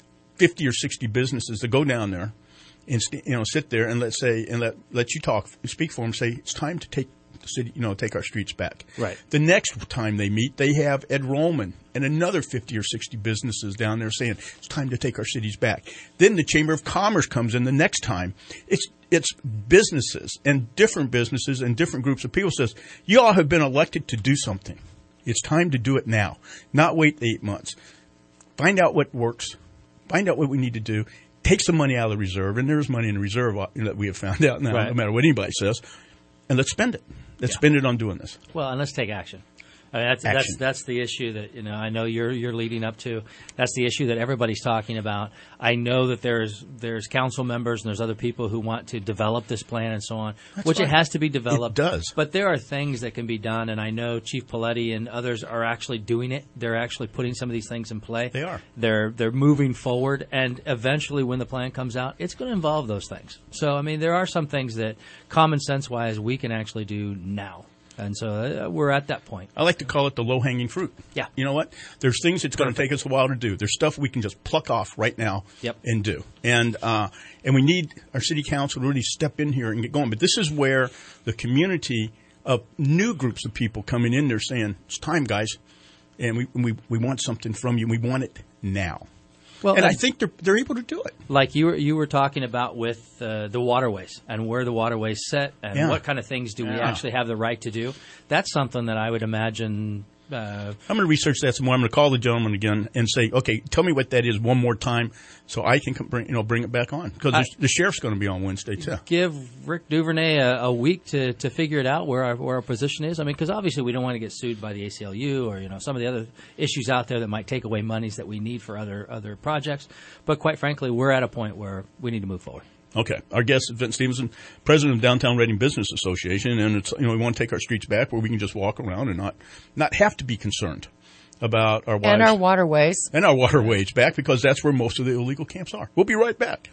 50 or 60 businesses to go down there and sit there and let you speak for them. Say it's time to take the city, take our streets back. Right. The next time they meet, they have Ed Rollman and another 50 or 60 businesses down there saying it's time to take our cities back. Then the Chamber of Commerce comes in the next time. It's businesses and different groups of people says, you all have been elected to do something. It's time to do it now, not wait 8 months. Find out what works. Find out what we need to do. Take some money out of the reserve, and there's money in the reserve that we have found out now, no matter what anybody says, and let's spend it. Let's spend it on doing this. Well, and let's take action. I mean, that's the issue that I know you're leading up to. That's the issue that everybody's talking about. I know that there's council members and there's other people who want to develop this plan and so on, which it has to be developed. It does. But there are things that can be done, and I know Chief Paletti and others are actually doing it. They're actually putting some of these things in play. They are. They're moving forward, and eventually, when the plan comes out, it's going to involve those things. So, I mean, there are some things that, common sense wise, we can actually do now. And so we're at that point. I like to call it the low-hanging fruit. Yeah. You know what? There's things it's going to take us a while to do. There's stuff we can just pluck off right now and do. And we need our city council to really step in here and get going. But this is where the community of new groups of people coming in there saying, it's time, guys, and we want something from you. We want it now. Well, and I think they're able to do it. Like you were talking about with the waterways and where the waterways sit and what kind of things do we actually have the right to do. That's something that I would imagine. I'm going to research that some more. I'm going to call the gentleman again and say, okay, tell me what that is one more time so I can bring it back on. Because the sheriff's going to be on Wednesday, too. Give Rick Duvernay a week to figure it out where our position is. I mean, because obviously we don't want to get sued by the ACLU or, some of the other issues out there that might take away monies that we need for other projects. But quite frankly, we're at a point where we need to move forward. Okay. Our guest is Vince Stevenson, president of Downtown Reading Business Association, and it's we want to take our streets back where we can just walk around and not have to be concerned about our and our waterways back, because that's where most of the illegal camps are. We'll be right back.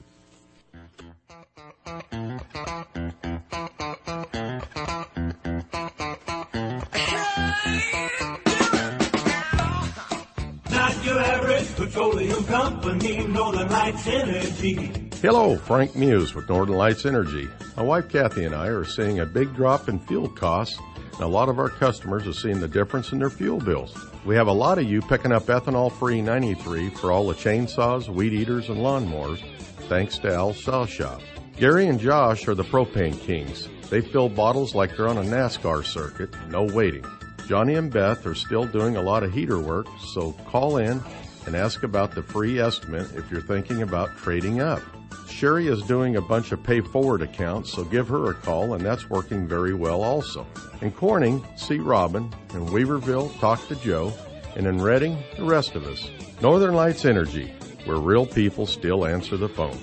Not your average petroleum company, Northern Lights Energy. Hello, Frank Muse with Northern Lights Energy. My wife Kathy and I are seeing a big drop in fuel costs, and a lot of our customers are seeing the difference in their fuel bills. We have a lot of you picking up ethanol-free 93 for all the chainsaws, weed eaters, and lawnmowers, thanks to Al's Saw Shop. Gary and Josh are the propane kings. They fill bottles like they're on a NASCAR circuit, no waiting. Johnny and Beth are still doing a lot of heater work, so call in and ask about the free estimate if you're thinking about trading up. Sherry is doing a bunch of pay-forward accounts, so give her a call, and that's working very well also. In Corning, see Robin. In Weaverville, talk to Joe. And in Reading, the rest of us. Northern Lights Energy, where real people still answer the phone.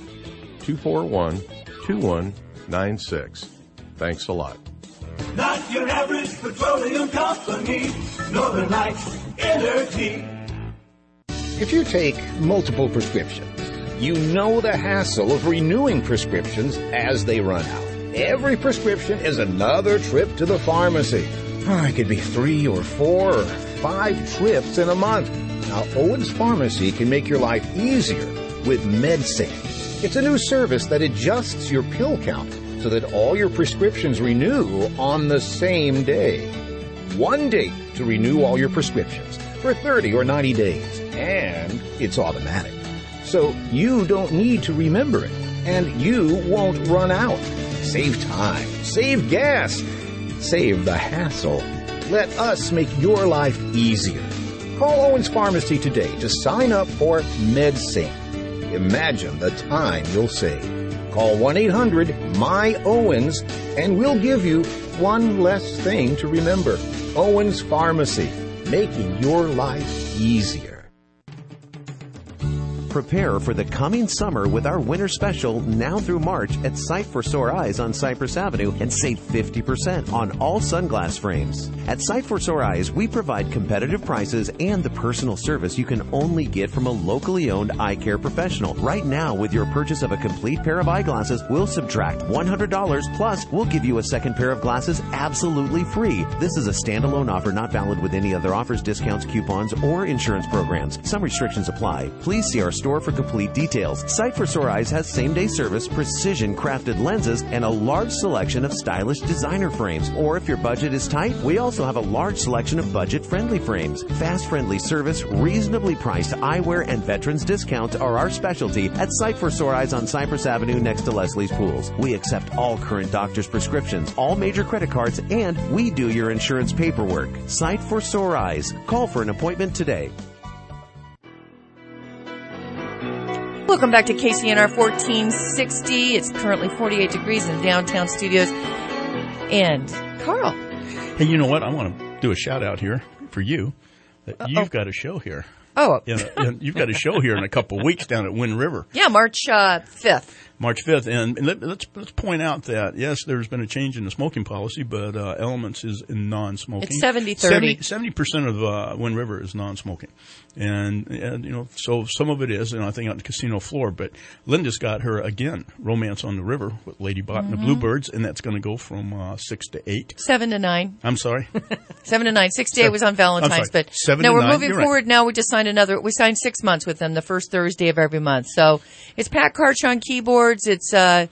241-2196. Thanks a lot. Not your average petroleum company, Northern Lights Energy. If you take multiple prescriptions, you know the hassle of renewing prescriptions as they run out. Every prescription is another trip to the pharmacy. It could be 3 or 4 or 5 trips in a month. Now, Owens Pharmacy can make your life easier with MedSync. It's a new service that adjusts your pill count so that all your prescriptions renew on the same day. one date to renew all your prescriptions for 30 or 90 days, and it's automatic. So you don't need to remember it, and you won't run out. Save time, save gas, save the hassle. Let us make your life easier. Call Owens Pharmacy today to sign up for MedSync. Imagine the time you'll save. Call 1-800-MY-OWENS and we'll give you one less thing to remember. Owens Pharmacy, making your life easier. Prepare for the coming summer with our winter special now through March at Sight for Sore Eyes on Cypress Avenue and save 50% on all sunglass frames. At Sight for Sore Eyes, we provide competitive prices and the personal service you can only get from a locally owned eye care professional. Right now, with your purchase of a complete pair of eyeglasses, we'll subtract $100 plus we'll give you a second pair of glasses absolutely free. This is a standalone offer not valid with any other offers, discounts, coupons, or insurance programs. Some restrictions apply. Please see our store for complete details. Sight for Sore Eyes has same-day service, precision-crafted lenses, and a large selection of stylish designer frames. Or if your budget is tight, we also have a large selection of budget-friendly frames. Fast-friendly service, reasonably priced eyewear, and veterans discounts are our specialty at Sight for Sore Eyes on Cypress Avenue next to Leslie's Pools. We accept all current doctor's prescriptions, all major credit cards, and we do your insurance paperwork. Sight for Sore Eyes. Call for an appointment today. Welcome back to KCNR 1460. It's currently 48 degrees in the downtown studios. And Carl. Hey, you know what? I want to do a shout out here for you. That you've got a show here. Oh. You've got a show here in a couple of weeks down at Wind River. Yeah, March 5th. March 5th. And let's point out that, yes, there's been a change in the smoking policy, but Elements is in non-smoking. It's 70-30. 70% of Wind River is non-smoking. And, you know, so some of it is, and I think on the casino floor. But Linda's got her, again, Romance on the River with Lady Bot and the Bluebirds, and that's going to go from 6 to 8. 7 to 9. I'm sorry? 7 to 9. 6 to 8 was on Valentine's. But 7 no, to we're 9. moving forward now. We just signed we signed 6 months with them, the first Thursday of every month. So it's Pat Karch on keyboards. It's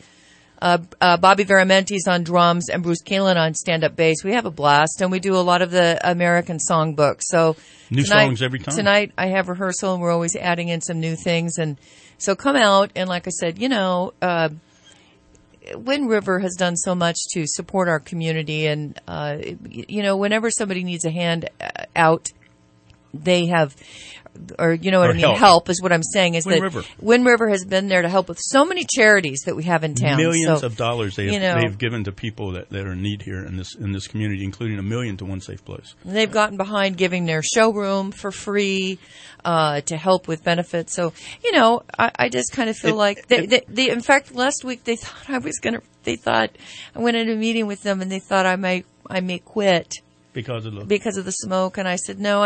Bobby Veramentes on drums and Bruce Kalin on stand-up bass. We have a blast, and we do a lot of the American songbooks. So new songs every time. Tonight I have rehearsal, and we're always adding in some new things. And so come out, and like I said, you know, Wind River has done so much to support our community, and you know, whenever somebody needs a hand out, they have, or you know what I mean, help is what I'm saying, is that Wind River has been there to help with so many charities that we have in town. Millions of dollars they've given to people that are in need here in this community, including $1 million to One Safe Place. And they've gotten behind giving their showroom for free to help with benefits. So, you know, I just kind of feel like they in fact, last week they thought I went into a meeting with them and they thought I may quit because of the smoke. And I said, no,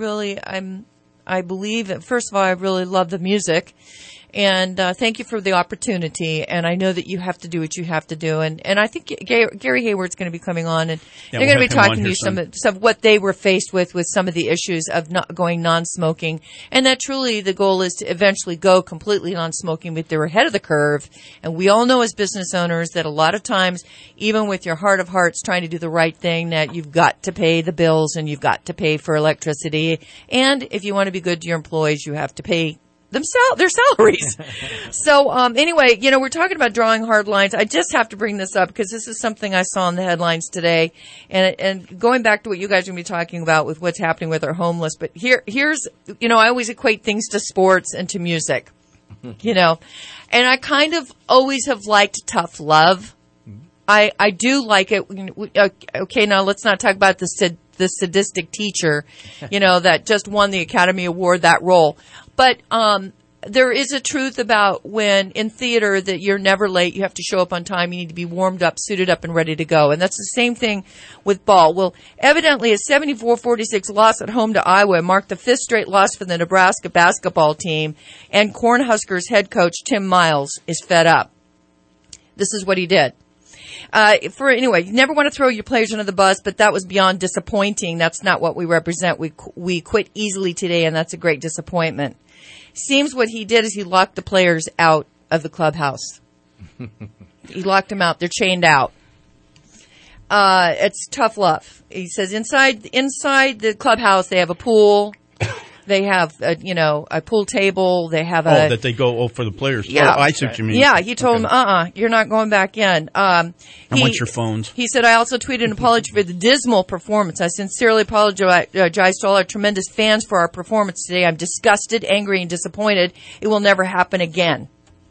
I believe that, first of all, I really love the music, and thank you for the opportunity. And I know that you have to do what you have to do. And I think Gary Hayward's going to be coming on, and they're going to be talking to you some of what they were faced with some of the issues of not going non-smoking. And that truly the goal is to eventually go completely non-smoking, but they're ahead of the curve. And we all know as business owners that a lot of times, even with your heart of hearts trying to do the right thing, that you've got to pay the bills and you've got to pay for electricity. And if you want to be good to your employees, you have to pay their salaries. So anyway, you know, we're talking about drawing hard lines. I just have to bring this up because this is something I saw in the headlines today, and going back to what you guys are going to be talking about with what's happening with our homeless. But here's, you know, I always equate things to sports and to music, you know, and I kind of always have liked tough love. I do like it. Okay, now let's not talk about the sadistic teacher, you know, that just won the Academy Award, that role. But there is a truth about when in theater that you're never late. You have to show up on time. You need to be warmed up, suited up, and ready to go. And that's the same thing with ball. Well, evidently a 74-46 loss at home to Iowa marked the 5th straight loss for the Nebraska basketball team. And Cornhuskers head coach Tim Miles is fed up. This is what he did. Anyway, you never want to throw your players under the bus, but that was beyond disappointing. That's not what we represent. We quit easily today, and that's a great disappointment. Seems what he did is he locked the players out of the clubhouse. He locked them out. They're chained out. It's tough love. He says inside the clubhouse they have a pool. They have, a pool table. They have that they go for the players. Yeah. Oh, I see what you mean. Yeah, he told them, you're not going back in. I want your phones. He said, I also tweeted an apology for the dismal performance. I sincerely apologize to all our tremendous fans for our performance today. I'm disgusted, angry, and disappointed. It will never happen again.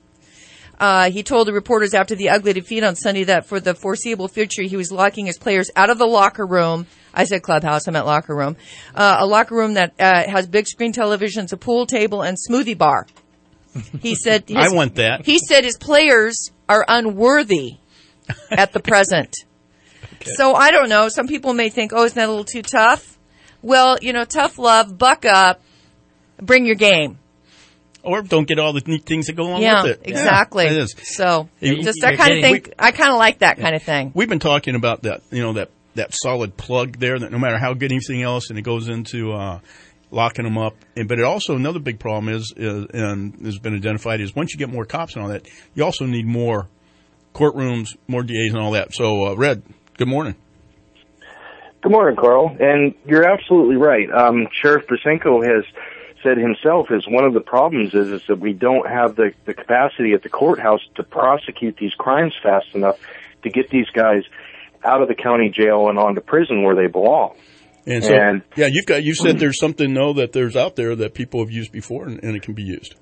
He told the reporters after the ugly defeat on Sunday that for the foreseeable future, he was locking his players out of the locker room. I said clubhouse, I meant locker room. A locker room that has big screen televisions, a pool table, and smoothie bar. He said, I want that. He said his players are unworthy at the present. Okay. So I don't know. Some people may think, isn't that a little too tough? Well, tough love, buck up, bring your game. Or don't get all the neat things that go along with it. Exactly. Yeah, it is. So just that kind of thing. I kind of like that kind of thing. We've been talking about that, that solid plug there that no matter how good anything else, and it goes into locking them up. But it also, another big problem is, and has been identified, is once you get more cops and all that, you also need more courtrooms, more DAs and all that. So, Red, good morning. Good morning, Carl. And you're absolutely right. Sheriff Bosenko has said himself is one of the problems is that we don't have the capacity at the courthouse to prosecute these crimes fast enough to get these guys out of the county jail and onto prison where they belong. And so, you said there's something that there's out there that people have used before and it can be used.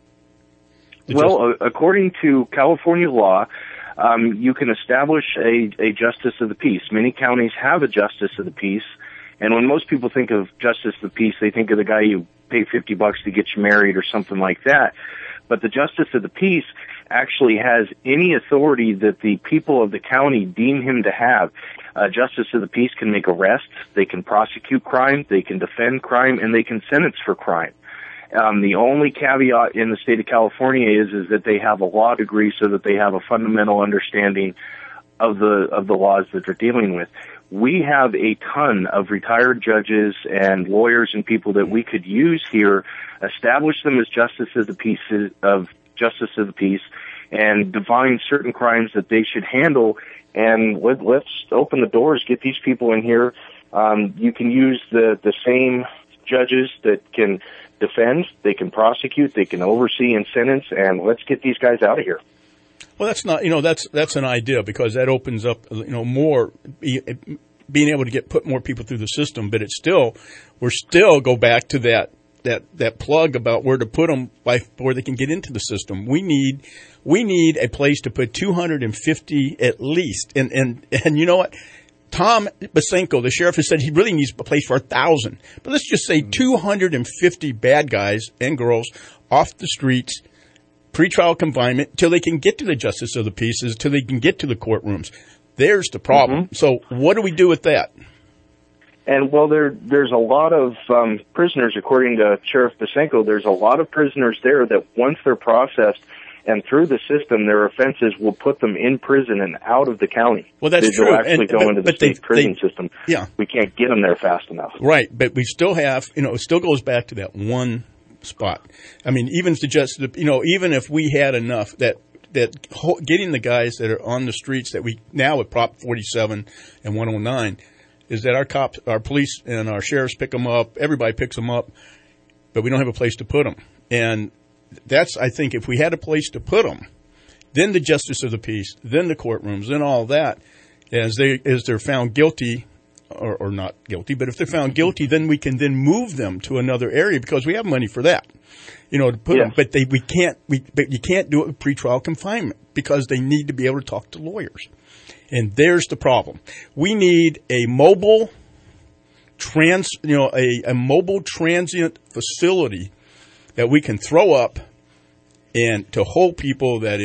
According to California law, you can establish a justice of the peace. Many counties have a justice of the peace, and when most people think of justice of the peace, they think of the guy you pay $50 to get you married or something like that. But the justice of the peace actually has any authority that the people of the county deem him to have. Justice of the peace can make arrests, they can prosecute crime, they can defend crime, and they can sentence for crime. The only caveat in the state of California is that they have a law degree so that they have a fundamental understanding of the laws that they're dealing with. We have a ton of retired judges and lawyers and people that we could use here, establish them as justice of the peace, and define certain crimes that they should handle. And let's open the doors, get these people in here. You can use the same judges that can defend, they can prosecute, they can oversee and sentence, and let's get these guys out of here. Well, that's not, that's an idea because that opens up, more, being able to put more people through the system, but we're still go back to that plug about where to put them before they can get into the system. We need a place to put 250 at least. And you know what? Tom Bosenko, the sheriff, has said he really needs a place for 1,000. But let's just say 250 bad guys and girls off the streets, pretrial confinement, till they can get to the justice of the peace, till they can get to the courtrooms. There's the problem. Mm-hmm. So what do we do with that? And, there's a lot of prisoners, according to Sheriff Bosenko, there's a lot of prisoners there that once they're processed and through the system, their offenses will put them in prison and out of the county. Well, that's true. They'll actually go into the state prison system. Yeah. We can't get them there fast enough. Right, but we still have, it still goes back to that one spot. I mean, even if we had enough that getting the guys that are on the streets that we now with Prop 47 and 109 is that our cops, our police and our sheriffs pick them up, everybody picks them up, but we don't have a place to put them. And that's, I think, if we had a place to put them, then the justice of the peace, then the courtrooms, then all that, as they're found guilty or not guilty, but if they're found guilty, then we can then move them to another area because we have money for that, to put them. But you can't do it with pretrial confinement because they need to be able to talk to lawyers. And there's the problem. We need a mobile a mobile transient facility that we can throw up and to hold people that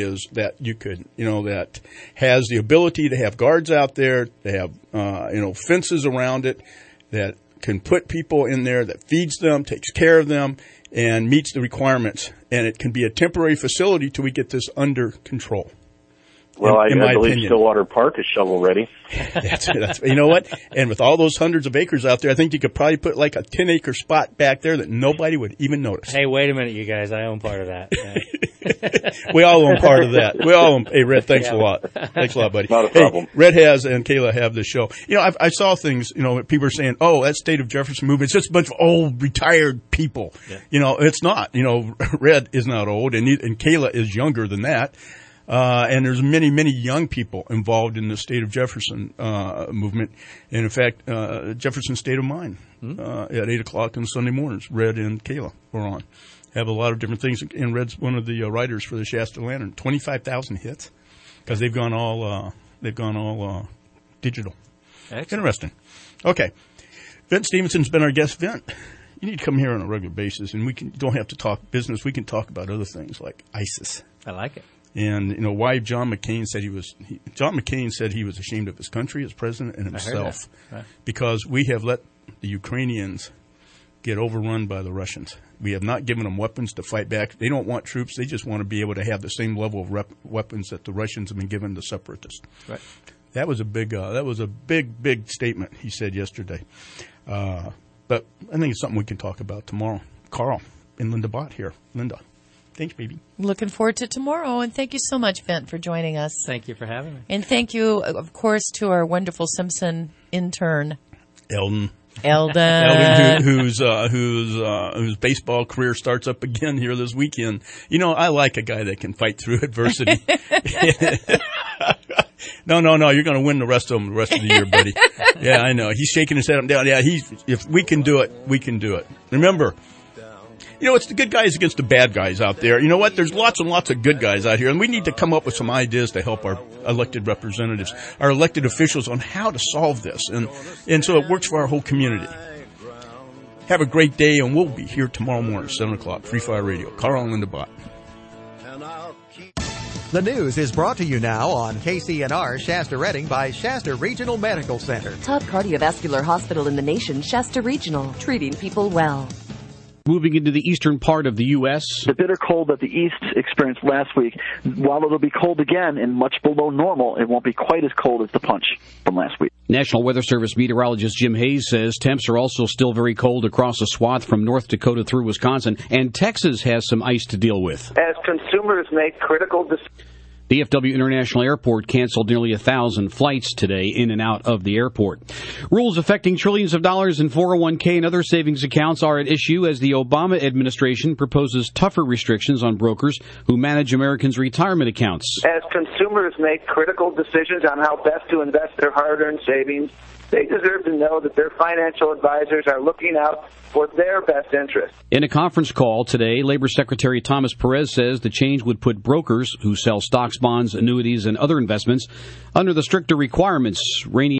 has the ability to have guards out there, to have, fences around it, that can put people in there, that feeds them, takes care of them, and meets the requirements. And it can be a temporary facility till we get this under control. Well, I believe opinion. Stillwater Park is shovel-ready. that's, you know what? And with all those hundreds of acres out there, I think you could probably put like a 10-acre spot back there that nobody would even notice. Hey, wait a minute, you guys. I own part of that. We all own part of that. We all own. Hey, Red, thanks a lot. Thanks a lot, buddy. Not a problem. Hey, Red has and Kayla have this show. You know, I saw things, you know, people are saying, oh, that State of Jefferson movement, it's just a bunch of old, retired people. Yeah. You know, it's not. You know, Red is not old, and Kayla is younger than that. And there's many, many young people involved in the State of Jefferson movement. And in fact, Jefferson State of Mind at 8 o'clock on Sunday mornings, Red and Kayla were on. Have a lot of different things. And Red's one of the writers for the Shasta Lantern. 25,000 hits because they've gone all digital. Excellent. Interesting. Okay, Vint Stevenson's been our guest. Vint, you need to come here on a regular basis, and we don't have to talk business. We can talk about other things like ISIS. I like it. And, you know, why John McCain said he was ashamed of his country, his president, and himself. Right. Because we have let the Ukrainians get overrun by the Russians. We have not given them weapons to fight back. They don't want troops. They just want to be able to have the same level of weapons that the Russians have been given the separatists. Right. That was a big statement he said yesterday. But I think it's something we can talk about tomorrow. Carl and Linda Bott here. Linda. Thanks, baby. Looking forward to tomorrow, and thank you so much, Vint, for joining us. Thank you for having me. And thank you, of course, to our wonderful Simpson intern, Eldon, whose baseball career starts up again here this weekend. You know, I like a guy that can fight through adversity. No, you're going to win the rest of them the rest of the year, buddy. Yeah, I know. He's shaking his head up and down. Yeah, if we can do it, we can do it. Remember, you know, it's the good guys against the bad guys out there. You know what? There's lots and lots of good guys out here, and we need to come up with some ideas to help our elected representatives, our elected officials on how to solve this. And so it works for our whole community. Have a great day, and we'll be here tomorrow morning, 7 o'clock, Free Fire Radio. Carl and Linda Bott. The news is brought to you now on KCNR Shasta Redding by Shasta Regional Medical Center. Top cardiovascular hospital in the nation, Shasta Regional, treating people well. Moving into the eastern part of the U.S. The bitter cold that the East experienced last week, while it'll be cold again and much below normal, it won't be quite as cold as the punch from last week. National Weather Service meteorologist Jim Hayes says temps are also still very cold across a swath from North Dakota through Wisconsin, and Texas has some ice to deal with. As consumers make critical decisions. DFW International Airport canceled nearly 1,000 flights today in and out of the airport. Rules affecting trillions of dollars in 401k and other savings accounts are at issue as the Obama administration proposes tougher restrictions on brokers who manage Americans' retirement accounts. As consumers make critical decisions on how best to invest their hard-earned savings, they deserve to know that their financial advisors are looking out for their best interest. In a conference call today, Labor Secretary Thomas Perez says the change would put brokers who sell stocks, bonds, annuities, and other investments under the stricter requirements.